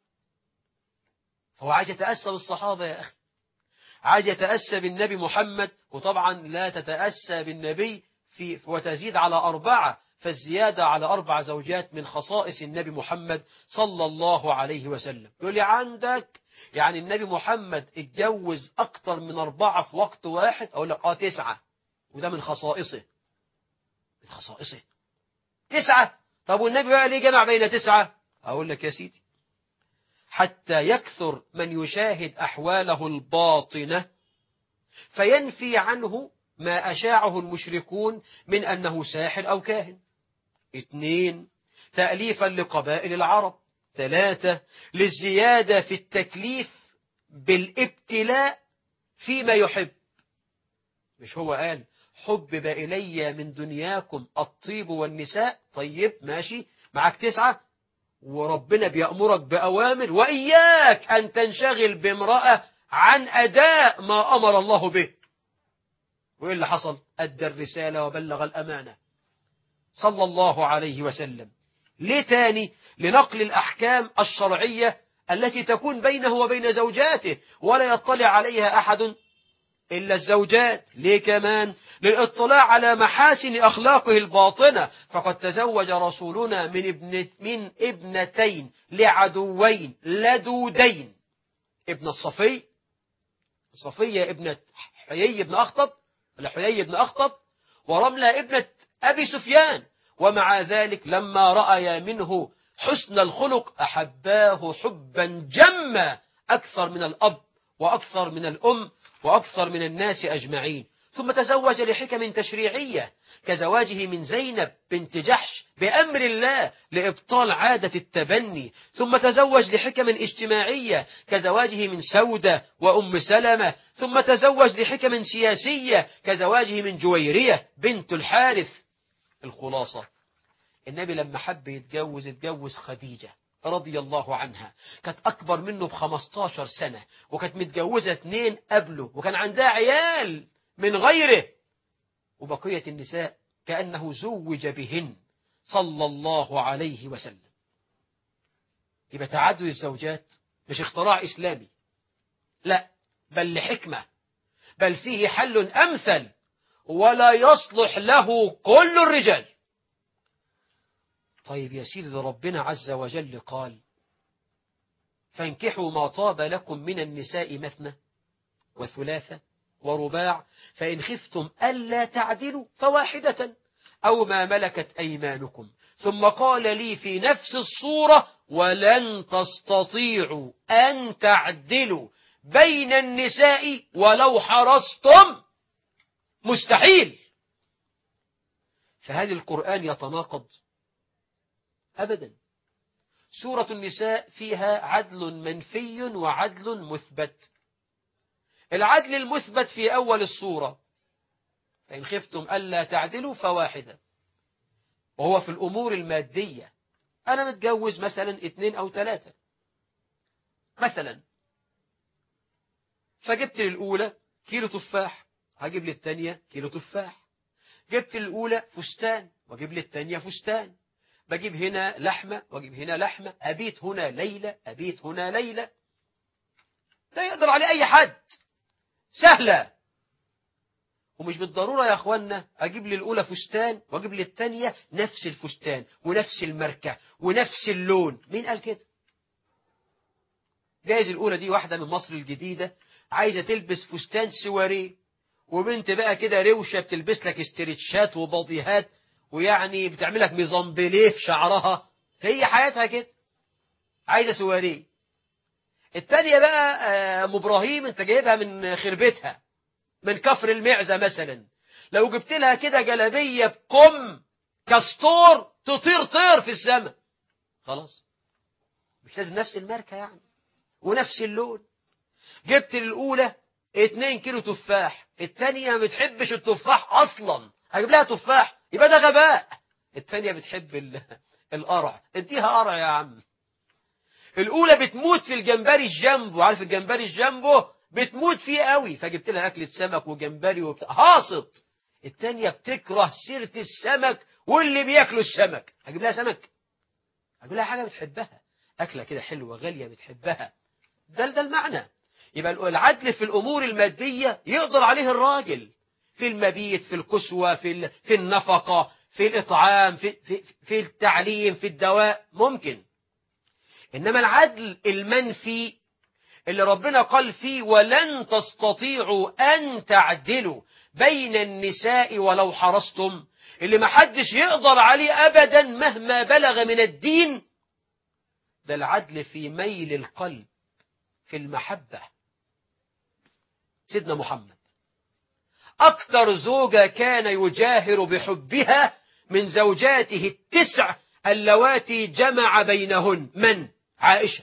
فهو عايز يتأسى بالصحابة يا أخي، عايز يتأسى بالنبي محمد، وطبعا لا تتأسى بالنبي وتزيد على 4، فالزيادة على 4 زوجات من خصائص النبي محمد صلى الله عليه وسلم. يقول لي عندك يعني النبي محمد اتجوز أكتر من 4 في وقت واحد؟ أقول لك 9، وده من خصائصه. من خصائصه 9. طب والنبي بقى ليه جمع بين 9؟ أقول لك يا سيدي حتى يكثر من يشاهد أحواله الباطنة فينفي عنه ما أشاعه المشركون من أنه ساحر أو كاهن. 2 تأليفا لقبائل العرب. 3 للزيادة في التكليف بالابتلاء فيما يحب. مش هو قال حبب إلي من دنياكم الطيب والنساء؟ طيب ماشي، معك 9 وربنا بيأمرك بأوامر، وإياك أن تنشغل بامرأة عن أداء ما أمر الله به. وإيه اللي حصل؟ أدى الرسالة وبلغ الأمانة صلى الله عليه وسلم. ليه تاني؟ لنقل الأحكام الشرعية التي تكون بينه وبين زوجاته ولا يطلع عليها أحد إلا الزوجات. ليه كمان؟ للإطلاع على محاسن أخلاقه الباطنة. فقد تزوج رسولنا من ابنتين لعدوين لدودين، ابن الصفي، صفية ابنة حيي بن أخطب ولا حيي بن أخطب، ورملة ابنة أبي سفيان. ومع ذلك لما رأي منه حسن الخلق أحباه حبا جما أكثر من الأب وأكثر من الأم وأكثر من الناس أجمعين. ثم تزوج لحكم تشريعية كزواجه من زينب بنت جحش بأمر الله لإبطال عادة التبني. ثم تزوج لحكم اجتماعية كزواجه من سودة وأم سلمة. ثم تزوج لحكم سياسية كزواجه من جويرية بنت الحارث. الخلاصة، النبي لما حب اتجوز خديجة رضي الله عنها، كانت أكبر منه ب15 سنة، وكانت متجوزة 2 قبله، وكان عندها عيال من غيره، وبقية النساء كأنه زوج بهن صلى الله عليه وسلم. يبقى تعدد الزوجات مش اختراع إسلامي، لا، بل لحكمة، بل فيه حل أمثل ولا يصلح له كل الرجال. طيب يا سيدي، ربنا عز وجل قال فانكحوا ما طاب لكم من النساء مثنى وثلاثة ورباع فإن خفتم ألا تعدلوا فواحدة أو ما ملكت أيمانكم. ثم قال لي في نفس الصورة ولن تستطيعوا أن تعدلوا بين النساء ولو حرصتم، مستحيل. فهل القرآن يتناقض؟ أبدا. سورة النساء فيها عدل منفي وعدل مثبت. العدل المثبت في أول السورة فإن خفتم ألا تعدلوا فواحدة، وهو في الأمور المادية. أنا متجوز مثلا 2 أو 3 مثلا، فجبت للأولى كيلو تفاح، هجيب للثانية كيلو تفاح. جبت للأولى فستان وأجيب للثانية فستان. بجيب هنا لحمة وأجيب هنا لحمة. أبيت هنا ليلة أبيت هنا ليلة. لا يقدر عليه أي حد، سهلة. ومش بالضرورة يا أخوانا أجيب للأولى فستان وأجيب للثانية نفس الفستان ونفس الماركة ونفس اللون. مين قال كده؟ جايز الأولى دي واحدة من مصر الجديدة عايزة تلبس فستان سواريه، وبنت بقى كده روشة بتلبس لك استريتشات وباضيهات، ويعني بتعملك ميزامبليه في شعرها. هي حياتها كده، عايزة سواريه. التانية بقى أم إبراهيم، انت جايبها من خربتها من كفر المعزة مثلا، لو جبت لها كده جلابية بكم كاستور تطير طير في السماء. خلاص، مش لازم نفس الماركة يعني ونفس اللون. جبت الأولى 2 كيلو تفاح، التانية ما بتحبش التفاح أصلا، هجيب لها تفاح؟ يبقى ده غباء. التانية بتحب القرع، اديها قرع يا عم. الأولى بتموت في الجمبري الجامبو، عارف الجمبري الجامبو؟ بتموت فيه قوي، فجبت لها أكلة سمك وجمبري هاصط. التانية بتكره سيرة السمك واللي بياكلوا السمك، هجيب لها سمك؟ هجيب لها حاجة بتحبها، أكلة كده حلوة غالية بتحبها. ده المعنى. يبقى العدل في الأمور المادية يقدر عليه الراجل، في المبيت، في الكسوة، في النفقة، في الإطعام، في التعليم، في الدواء، ممكن. إنما العدل المنفي اللي ربنا قال فيه ولن تستطيعوا أن تعدلوا بين النساء ولو حرصتم، اللي ما حدش يقدر عليه أبدا مهما بلغ من الدين، ده العدل في ميل القلب، في المحبة. سيدنا محمد أكثر زوجة كان يجاهر بحبها من زوجاته التسع اللواتي جمع بينهن. من؟ عائشة.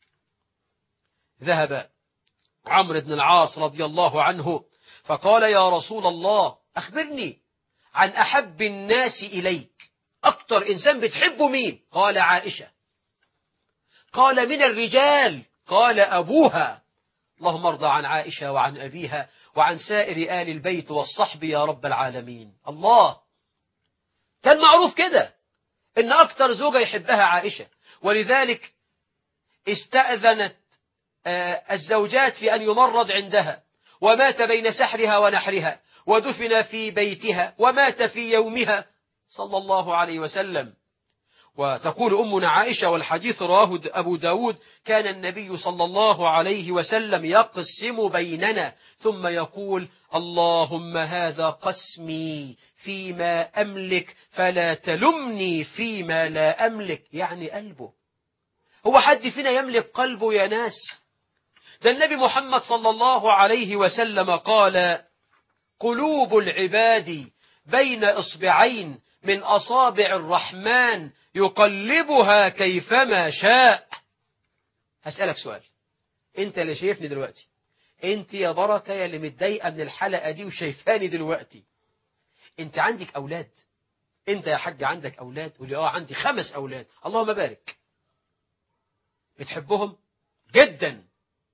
ذهب عمرو بن العاص رضي الله عنه فقال يا رسول الله أخبرني عن أحب الناس إليك، أكتر إنسان بتحبه مين؟ قال عائشة. قال من الرجال؟ قال أبوها. اللهم ارضى عن عائشة وعن أبيها وعن سائر آل البيت والصحب يا رب العالمين. الله، كان معروف كده إن أكتر زوجة يحبها عائشة، ولذلك استأذنت الزوجات في أن يمرض عندها، ومات بين سحرها ونحرها، ودفن في بيتها، ومات في يومها صلى الله عليه وسلم. وتقول أمنا عائشة والحديث رواه أبو داود: كان النبي صلى الله عليه وسلم يقسم بيننا ثم يقول اللهم هذا قسمي فيما أملك فلا تلمني فيما لا أملك. يعني قلبه. هو حد فينا يملك قلبه يا ناس؟ ده النبي محمد صلى الله عليه وسلم قال قلوب العباد بين إصبعين من أصابع الرحمن يقلبها كيفما شاء. هسألك سؤال، انت اللي شايفني دلوقتي، انت يا بركة يا اللي متضايقة من الحلقة دي وشايفاني دلوقتي، انت عندك أولاد؟ انت يا حاج عندك أولاد؟ قولي عندي 5 أولاد. اللهم بارك. بتحبهم جدا؟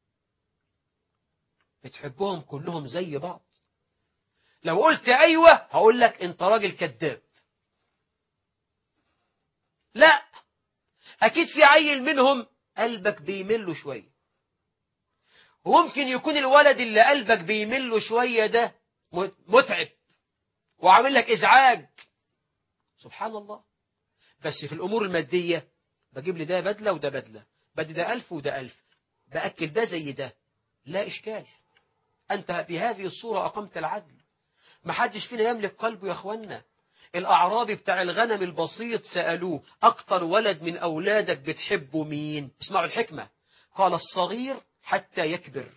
بتحبهم كلهم زي بعض؟ لو قلت أيوة هقول لك انت راجل كذاب. لا، أكيد في عيل منهم قلبك بيمل له شوية، وممكن يكون الولد اللي قلبك بيمل له شوية ده متعب وعامل لك إزعاج. سبحان الله. بس في الأمور المادية بجيب لي ده بدلة وده بدلة، بدي ده 1000 وده 1000، بأكل ده زي ده، لا إشكال. أنت بهذه الصورة أقمت العدل. ما حدش فينا يملك قلبه يا أخوانا. الأعرابي بتاع الغنم البسيط سألوه أكتر ولد من أولادك بتحبه مين؟ اسمعوا الحكمة. قال الصغير حتى يكبر،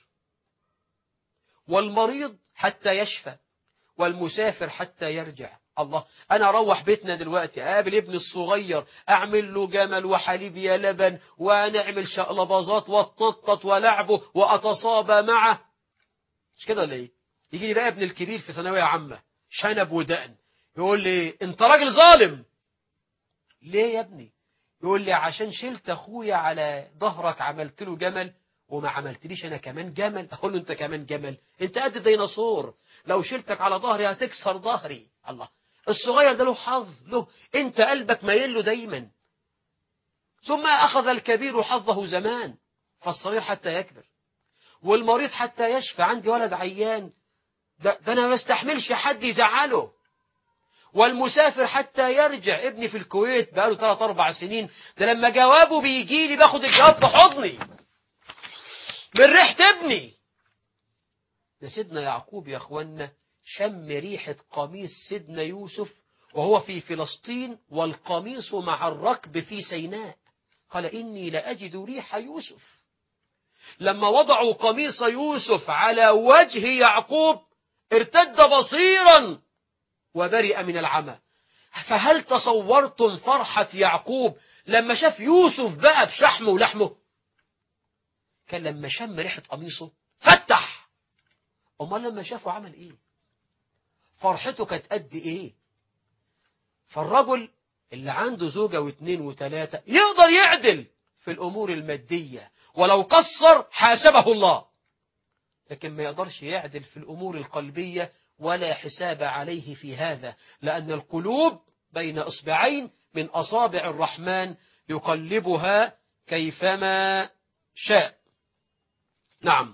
والمريض حتى يشفى، والمسافر حتى يرجع. الله، أنا أروح بيتنا دلوقتي أقابل ابني الصغير، أعمل له جمل وحليب يا لبن ونعمل شقلباظات واتنطط ولعبه وأتصابى معه، مش كده ولا إيه؟ يجي لي بقى ابن الكبير في ثانوية عامة شنب ودقن، يقول لي أنت راجل ظالم. ليه يا ابني؟ يقول لي عشان شلت أخويا على ظهرك عملت له جمل وما عملتليش أنا كمان جمل. أقول له أنت كمان جمل؟ أنت قد ديناصور، لو شلتك على ظهري هتكسر ظهري. الله، الصغير ده له حظ، له أنت قلبك مايل له دايما. ثم أخذ الكبير حظه زمان، فالصغير حتى يكبر، والمريض حتى يشفى. عندي ولد عيان ده أنا ما بستحملش حد يزعله. والمسافر حتى يرجع. ابني في الكويت بقاله 3-4 سنين، ده لما جوابه بيجي لي باخد الجواب في حضني من ريحة ابني. ده سيدنا يعقوب يا أخوانا شم ريحة قميص سيدنا يوسف وهو في فلسطين والقميص مع الركب في سيناء، قال إني لأجد ريح يوسف. لما وضعوا قميص يوسف على وجه يعقوب ارتد بصيرا وبرئ من العمى. فهل تصورتم فرحة يعقوب لما شاف يوسف بقى بشحمه ولحمه؟ كان لما شم ريحة قميصه فتح. أمال لما شافه عمل إيه؟ فرحته كانت قد إيه؟ فالرجل اللي عنده زوجة واثنين وثلاثة يقدر يعدل في الأمور المادية، ولو قصر حاسبه الله، لكن ما يقدرش يعدل في الأمور القلبية، ولا حساب عليه في هذا، لأن القلوب بين إصبعين من أصابع الرحمن يقلبها كيفما شاء. نعم.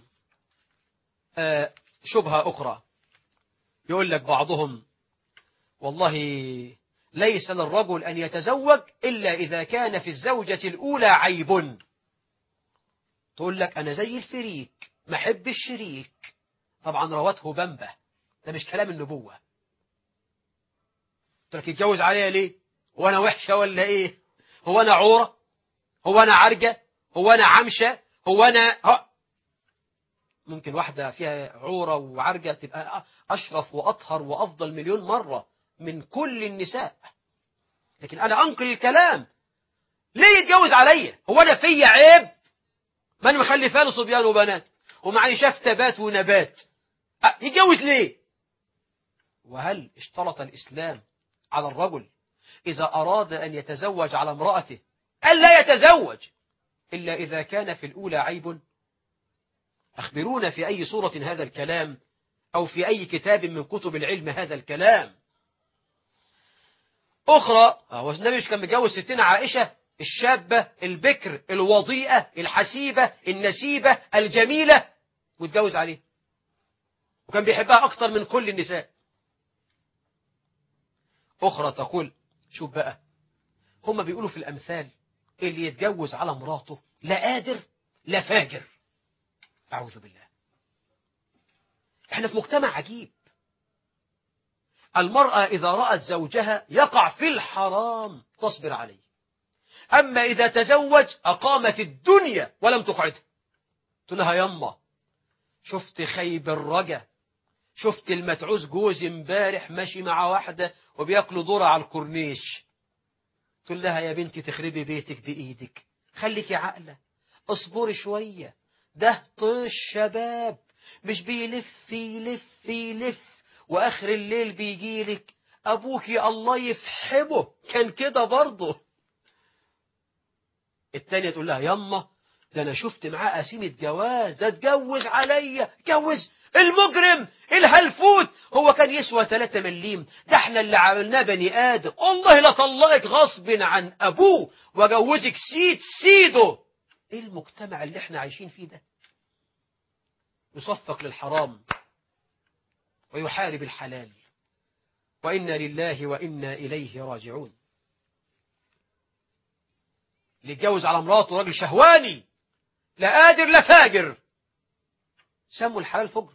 شبهة أخرى، يقول لك بعضهم والله ليس للرجل أن يتزوج إلا إذا كان في الزوجة الأولى عيب. تقول لك أنا زي الفريك ما أحب الشريك. طبعا روته بمبة، ده مش كلام النبوة. قلت لك يتجوز عليها ليه؟ هو أنا وحشة ولا إيه؟ هو أنا عورة؟ هو أنا عرجة؟ هو أنا عمشة؟ هو أنا ممكن واحدة فيها عورة وعرجة تبقى أشرف وأطهر وأفضل مليون مرة من كل النساء. لكن أنا أنقل الكلام. ليه يتجوز عليا؟ هو أنا في عيب؟ ما أنا مخلفة له صبيان وبنات ومعي شفتبات ونبات، يتجوز ليه؟ وهل اشترط الإسلام على الرجل إذا أراد أن يتزوج على امرأته ألا يتزوج إلا إذا كان في الأولى عيب؟ أخبرونا في أي سورة هذا الكلام، أو في أي كتاب من كتب العلم هذا الكلام. أخرى، هو النبي مش كان متجوز ستنا عائشة الشابة البكر الوضيئة الحسيبة النسيبة الجميلة واتجوز عليه، وكان بيحبها أكتر من كل النساء. أخرى تقول، شوف بقى، هم بيقولوا في الأمثال اللي يتجوز على مراته لا قادر لا فاجر. أعوذ بالله. احنا في مجتمع عجيب. المرأة إذا رأت زوجها يقع في الحرام تصبر عليه، أما إذا تزوج أقامت الدنيا ولم تقعدها. تقول لها يما شفت خيب الرجا، شفت المتعوز جوز امبارح ماشي مع واحدة وبياكلوا ذرة على الكورنيش. تقول لها يا بنتي تخربي بيتك بإيدك، خليكي عاقلة، اصبري شوية، ده طيش شباب مش بيلف يلف يلف وآخر الليل بيجيلك أبوك يا الله يفحمه كان كده برضه. التانية تقول لها يما ده أنا شفت معاه قسيمة جواز، ده اتجوز عليا، اتجوز المجرم الهلفوت، هو كان يسوى 3 مليم، ده احنا اللي عملناه بني آدم، والله لا طلقك غصب عن أبوه وجوزك سيده. ايه المجتمع اللي احنا عايشين فيه ده؟ يصفق للحرام ويحارب الحلال، وإنا لله وإنا إليه راجعون. اللي يتجوز على مراته راجل شهواني لا قادر لا فاجر سموا الحلال فجر.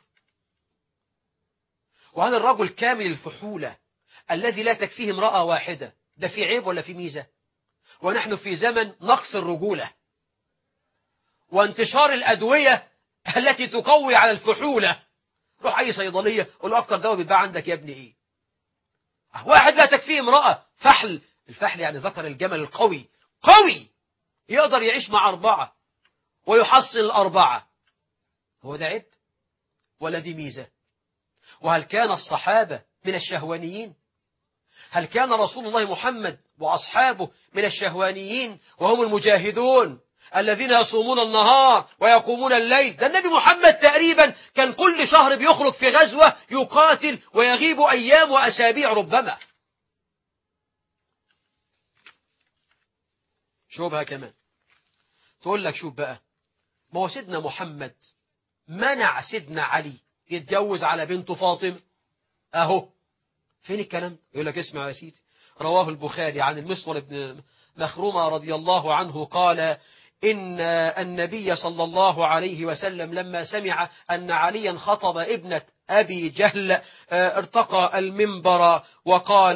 وهذا الرجل كامل الفحولة الذي لا تكفيه امرأة واحدة، ده في عيب ولا في ميزة؟ ونحن في زمن نقص الرجولة وانتشار الأدوية التي تقوي على الفحولة. روح أي صيدلية قول له أكتر دواء بيتباع عندك يا ابني إيه؟ واحد لا تكفيه امرأة، فحل، الفحل يعني ذكر الجمل القوي، قوي يقدر يعيش مع 4 ويحصل 4. هو ده عيب ولا دي ميزة؟ وهل كان الصحابة من الشهوانيين؟ هل كان رسول الله محمد وأصحابه من الشهوانيين وهم المجاهدون الذين يصومون النهار ويقومون الليل؟ ده النبي محمد تقريبا كان كل شهر بيخرج في غزوة يقاتل ويغيب أيام وأسابيع ربما. شوفها كمان تقول لك شوف بقى، ما هو سيدنا محمد منع سيدنا علي يتجوز على بنته فاطمة. أهو فين الكلام؟ يقول لك اسمع يا سيدي، رواه البخاري عن المسور بن مخرومة رضي الله عنه قال إن النبي صلى الله عليه وسلم لما سمع أن عليا خطب ابنة أبي جهل ارتقى المنبر وقال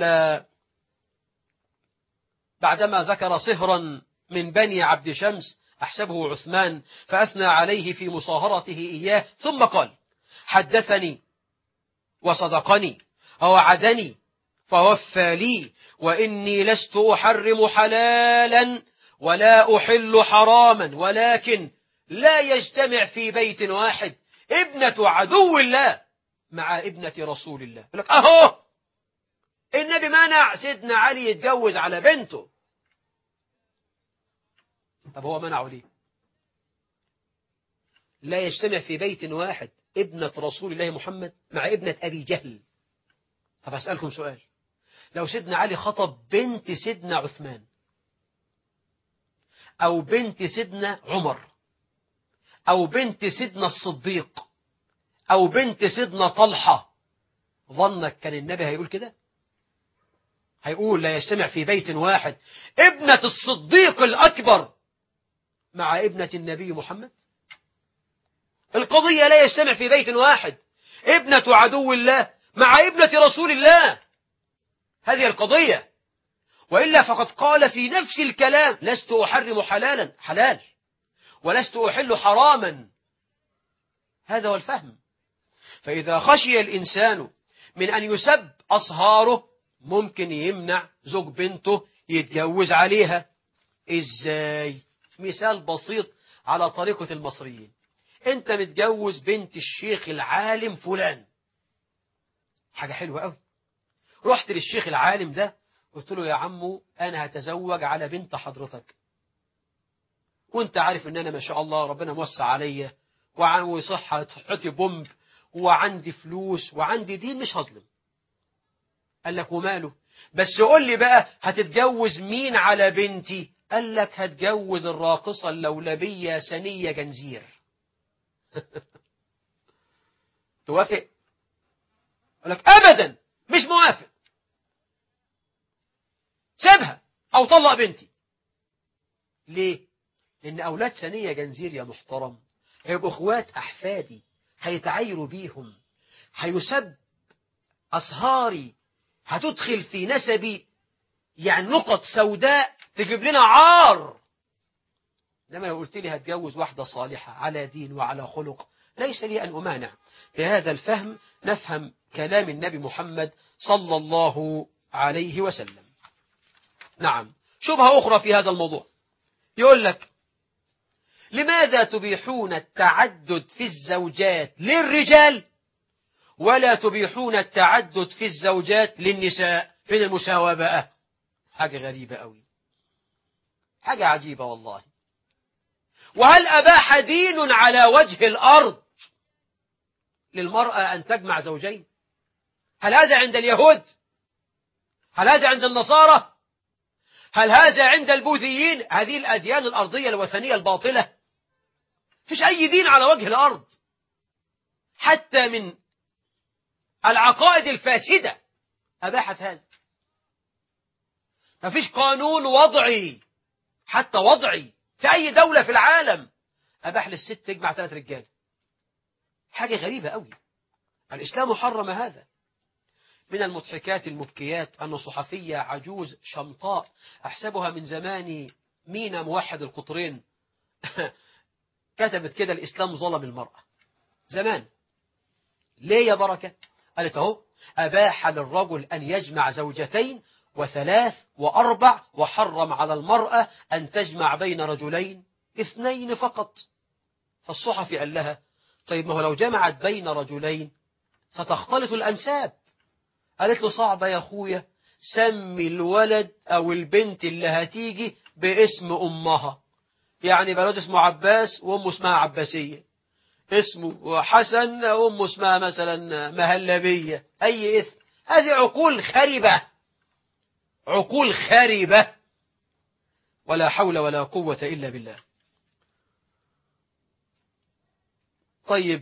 بعدما ذكر صهرا من بني عبد شمس أحسبه عثمان فأثنى عليه في مصاهرته إياه، ثم قال حدثني وصدقني ووعدني فوفى لي، وإني لست أحرم حلالا ولا أحل حراما، ولكن لا يجتمع في بيت واحد ابنة عدو الله مع ابنة رسول الله. يقول لك أهو النبي منع سيدنا علي يتجوز على بنته. طب هو منعه ليه؟ لا يجتمع في بيت واحد ابنة رسول الله محمد مع ابنة أبي جهل. طب أسألكم سؤال، لو سيدنا علي خطب بنت سيدنا عثمان أو بنت سيدنا عمر أو بنت سيدنا الصديق أو بنت سيدنا طلحة، ظنك كان النبي هيقول كده؟ هيقول لا يجتمع في بيت واحد ابنة الصديق الأكبر مع ابنة النبي محمد؟ القضية لا يجتمع في بيت واحد ابنة عدو الله مع ابنة رسول الله، هذه القضية. وإلا فقد قال في نفس الكلام لست أحرم حلالا حلال ولست أحل حراما. هذا هو الفهم. فإذا خشي الإنسان من أن يسب أصهاره ممكن يمنع زوج بنته يتجوز عليها. إزاي؟ مثال بسيط على طريقة المصريين. أنت متجوز بنت الشيخ العالم فلان، حاجة حلوة قوي. رحت للشيخ العالم ده قلت له يا عمو أنا هتزوج على بنت حضرتك، وانت عارف ان انا ما شاء الله ربنا موسع عليا وصحتي بومب وعندي فلوس وعندي دين، مش هظلم. قال لك وماله، بس قول لي بقى هتتجوز مين على بنتي؟ قال لك هتجوز الراقصة اللولبية سنية جنزير. توافق؟ قال لك ابدا مش موافق، سيبها او طلق بنتي. ليه؟ لان اولاد سنية جنزير يا محترم هيبقوا اخوات احفادي، هيتعايروا بيهم، هيسب أصهاري، هتدخل في نسبي يعني نقط سوداء تجيب لنا عار. لما لو قلت لي هتجوز واحدة صالحة على دين وعلى خلق ليس لي أن أمانع. بهذا الفهم نفهم كلام النبي محمد صلى الله عليه وسلم. نعم، شبهة أخرى في هذا الموضوع، يقول لك لماذا تبيحون التعدد في الزوجات للرجال ولا تبيحون التعدد في الزوجات للنساء؟ فين المساواة بقى؟ حاجة غريبة قوي، حاجة عجيبة والله. وهل أباح دين على وجه الأرض للمرأة أن تجمع زوجين؟ هل هذا عند اليهود؟ هل هذا عند النصارى؟ هل هذا عند البوذيين؟ هذه الأديان الأرضية الوثنية الباطلة. فيش أي دين على وجه الأرض حتى من العقائد الفاسدة أباحت هذا. ما فيش قانون وضعي حتى وضعي في أي دولة في العالم أباح للست تجمع 3 رجال. حاجة غريبة قوي، الإسلام حرم هذا. من المضحكات المبكيات أن صحفية عجوز شمطاء أحسبها من زمان مينا موحد القطرين كتبت كده الإسلام ظلم المرأة زمان. ليه يا بركة؟ قالت أهو أباح للرجل أن يجمع 2 و3 و4 وحرم على المرأة أن تجمع بين رجلين 2 فقط. فالصحفي قال لها طيب ما هو لو جمعت بين رجلين ستختلط الأنساب. قالت له صعبة يا أخويا، سمي الولد أو البنت اللي هتيجي باسم أمها، يعني بلد اسمه عباس وأمه اسمها عباسية، اسمه حسن وأمه اسمها مثلا مهلبية، أي اسم. هذه عقول خربة، عقول خربة، ولا حول ولا قوة إلا بالله. طيب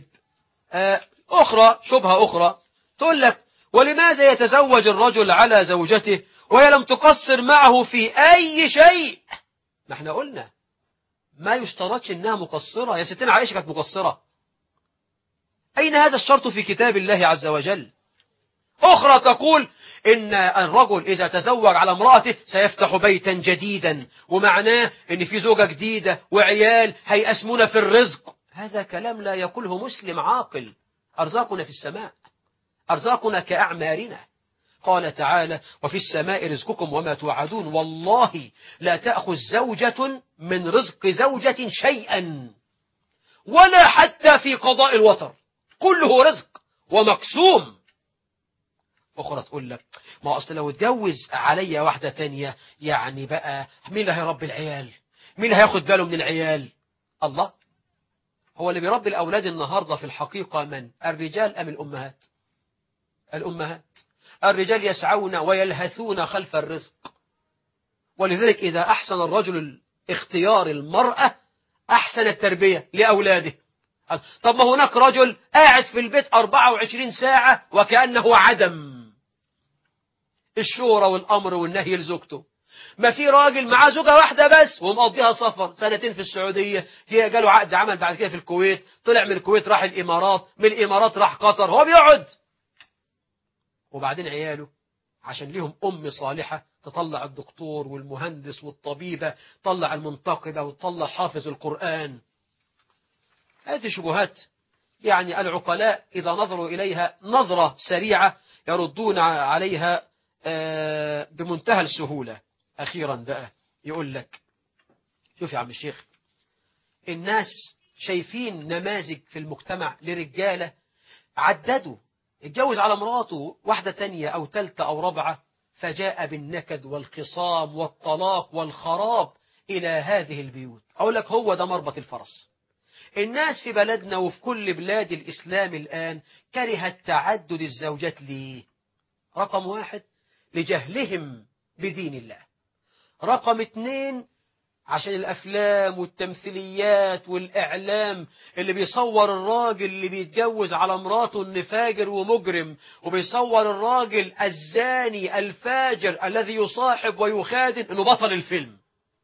شبهة أخرى تقول لك ولماذا يتزوج الرجل على زوجته وهي لم تقصر معه في أي شيء؟ ما احنا قلنا ما يشترطش إنها مقصرة. يا ستنا عائشة كانت مقصرة، أين هذا الشرط في كتاب الله عز وجل؟ أخرى تقول إن الرجل إذا تزوج على امرأته سيفتح بيتا جديدا، ومعناه إن في زوجة جديدة وعيال هيأسمون في الرزق. هذا كلام لا يقوله مسلم عاقل. أرزاقنا في السماء، أرزاقنا كأعمارنا. قال تعالى وفي السماء رزقكم وما توعدون والله لا تأخذ زوجة من رزق زوجة شيئا ولا حتى في قضاء الوتر، كله رزق ومقسوم. أخرى تقول لك ما أصل لو اتجوز عليا واحدة تانية يعني بقى مين اللي هيربي العيال؟ مين اللي هياخد باله من العيال؟ الله، هو اللي بيربي الأولاد النهاردة في الحقيقة من؟ الرجال أم الأمهات؟ الأمهات. الرجال يسعون ويلهثون خلف الرزق، ولذلك إذا أحسن الرجل اختيار المرأة أحسن التربية لأولاده. طب ما هناك رجل قاعد في البيت 24 ساعة وكأنه عدم، الشورى والأمر والنهي لزوجته. ما في راجل معاه زوجة واحدة بس ومقضيها سفر 2 في السعودية، جاله عقد عمل بعد كده في الكويت، طلع من الكويت راح الإمارات، من الإمارات راح قطر، هو بيقعد. وبعدين عياله عشان ليهم أم صالحة تطلع الدكتور والمهندس والطبيبة، تطلع المنتقبة وتطلع حافظ القرآن. هذه شبهات يعني العقلاء إذا نظروا إليها نظرة سريعة يردون عليها بمنتهى السهولة. أخيرا بقى يقول لك شوف يا عم الشيخ، الناس شايفين نماذج في المجتمع لرجالة عددوا اتجوز على مراته واحدة تانية أو تالتة أو رابعة، فجاء بالنكد والخصام والطلاق والخراب إلى هذه البيوت. أقول لك هو ده مربط الفرس. الناس في بلدنا وفي كل بلاد الإسلام الآن كرهت تعدد الزوجات. ليه؟ رقم 1 لجهلهم بدين الله. رقم 2 عشان الأفلام والتمثيليات والإعلام اللي بيصور الراجل اللي بيتجوز على مراته إنه فاجر ومجرم، وبيصور الراجل الزاني الفاجر الذي يصاحب ويخادم إنه بطل الفيلم.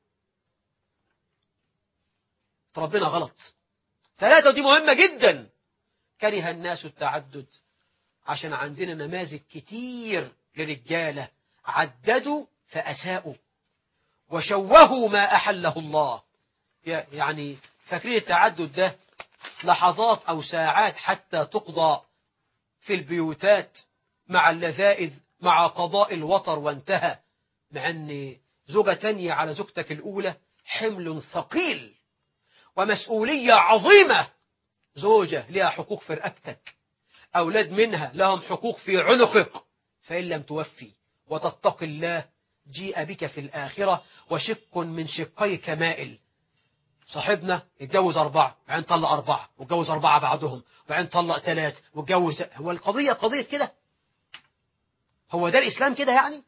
ربنا غلط. 3 ودي مهمة جدا. كره الناس التعدد عشان عندنا نماذج كتير لرجالة عددوا فأساءوا وشوهوا ما أحله الله. يعني فاكرين التعدد ده لحظات أو ساعات حتى تقضى في البيوتات مع اللذائذ مع قضاء الوطر وانتهى، مع أن زوجة تانية على زوجتك الأولى حمل ثقيل ومسؤولية عظيمة. زوجة لها حقوق في رقبتك، أولاد منها لهم حقوق في عنقك، فإن لم توفي وتتق الله جيء بك في الآخرة وشق من شقيك مائل. صاحبنا اتجوز 4 وبعدين طلق 4 واتجوز 4 بعدهم وبعدين طلق 3 واتجوز. هو القضية قضية كده؟ هو ده الإسلام كده يعني؟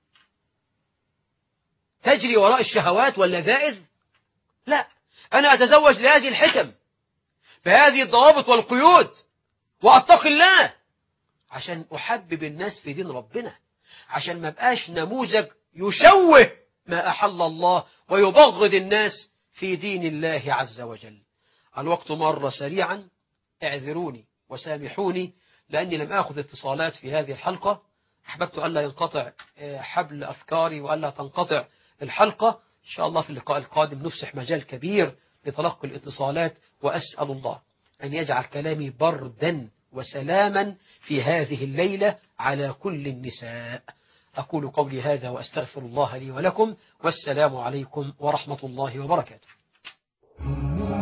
تجري وراء الشهوات واللذائذ؟ لا، أنا أتزوج لهذه الحكم بهذه الضوابط والقيود وأتقي الله عشان أحبب الناس في دين ربنا، عشان ما بقاش نموذج يشوه ما أحل الله ويبغض الناس في دين الله عز وجل. الوقت مر سريعا، اعذروني وسامحوني لأني لم أخذ اتصالات في هذه الحلقة. أحببت ألا ينقطع حبل أفكاري وألا تنقطع الحلقة. إن شاء الله في اللقاء القادم نفسح مجال كبير لتلقي الاتصالات، وأسأل الله أن يجعل كلامي بردا وسلاما في هذه الليلة على كل النساء. أقول قولي هذا وأستغفر الله لي ولكم، والسلام عليكم ورحمة الله وبركاته.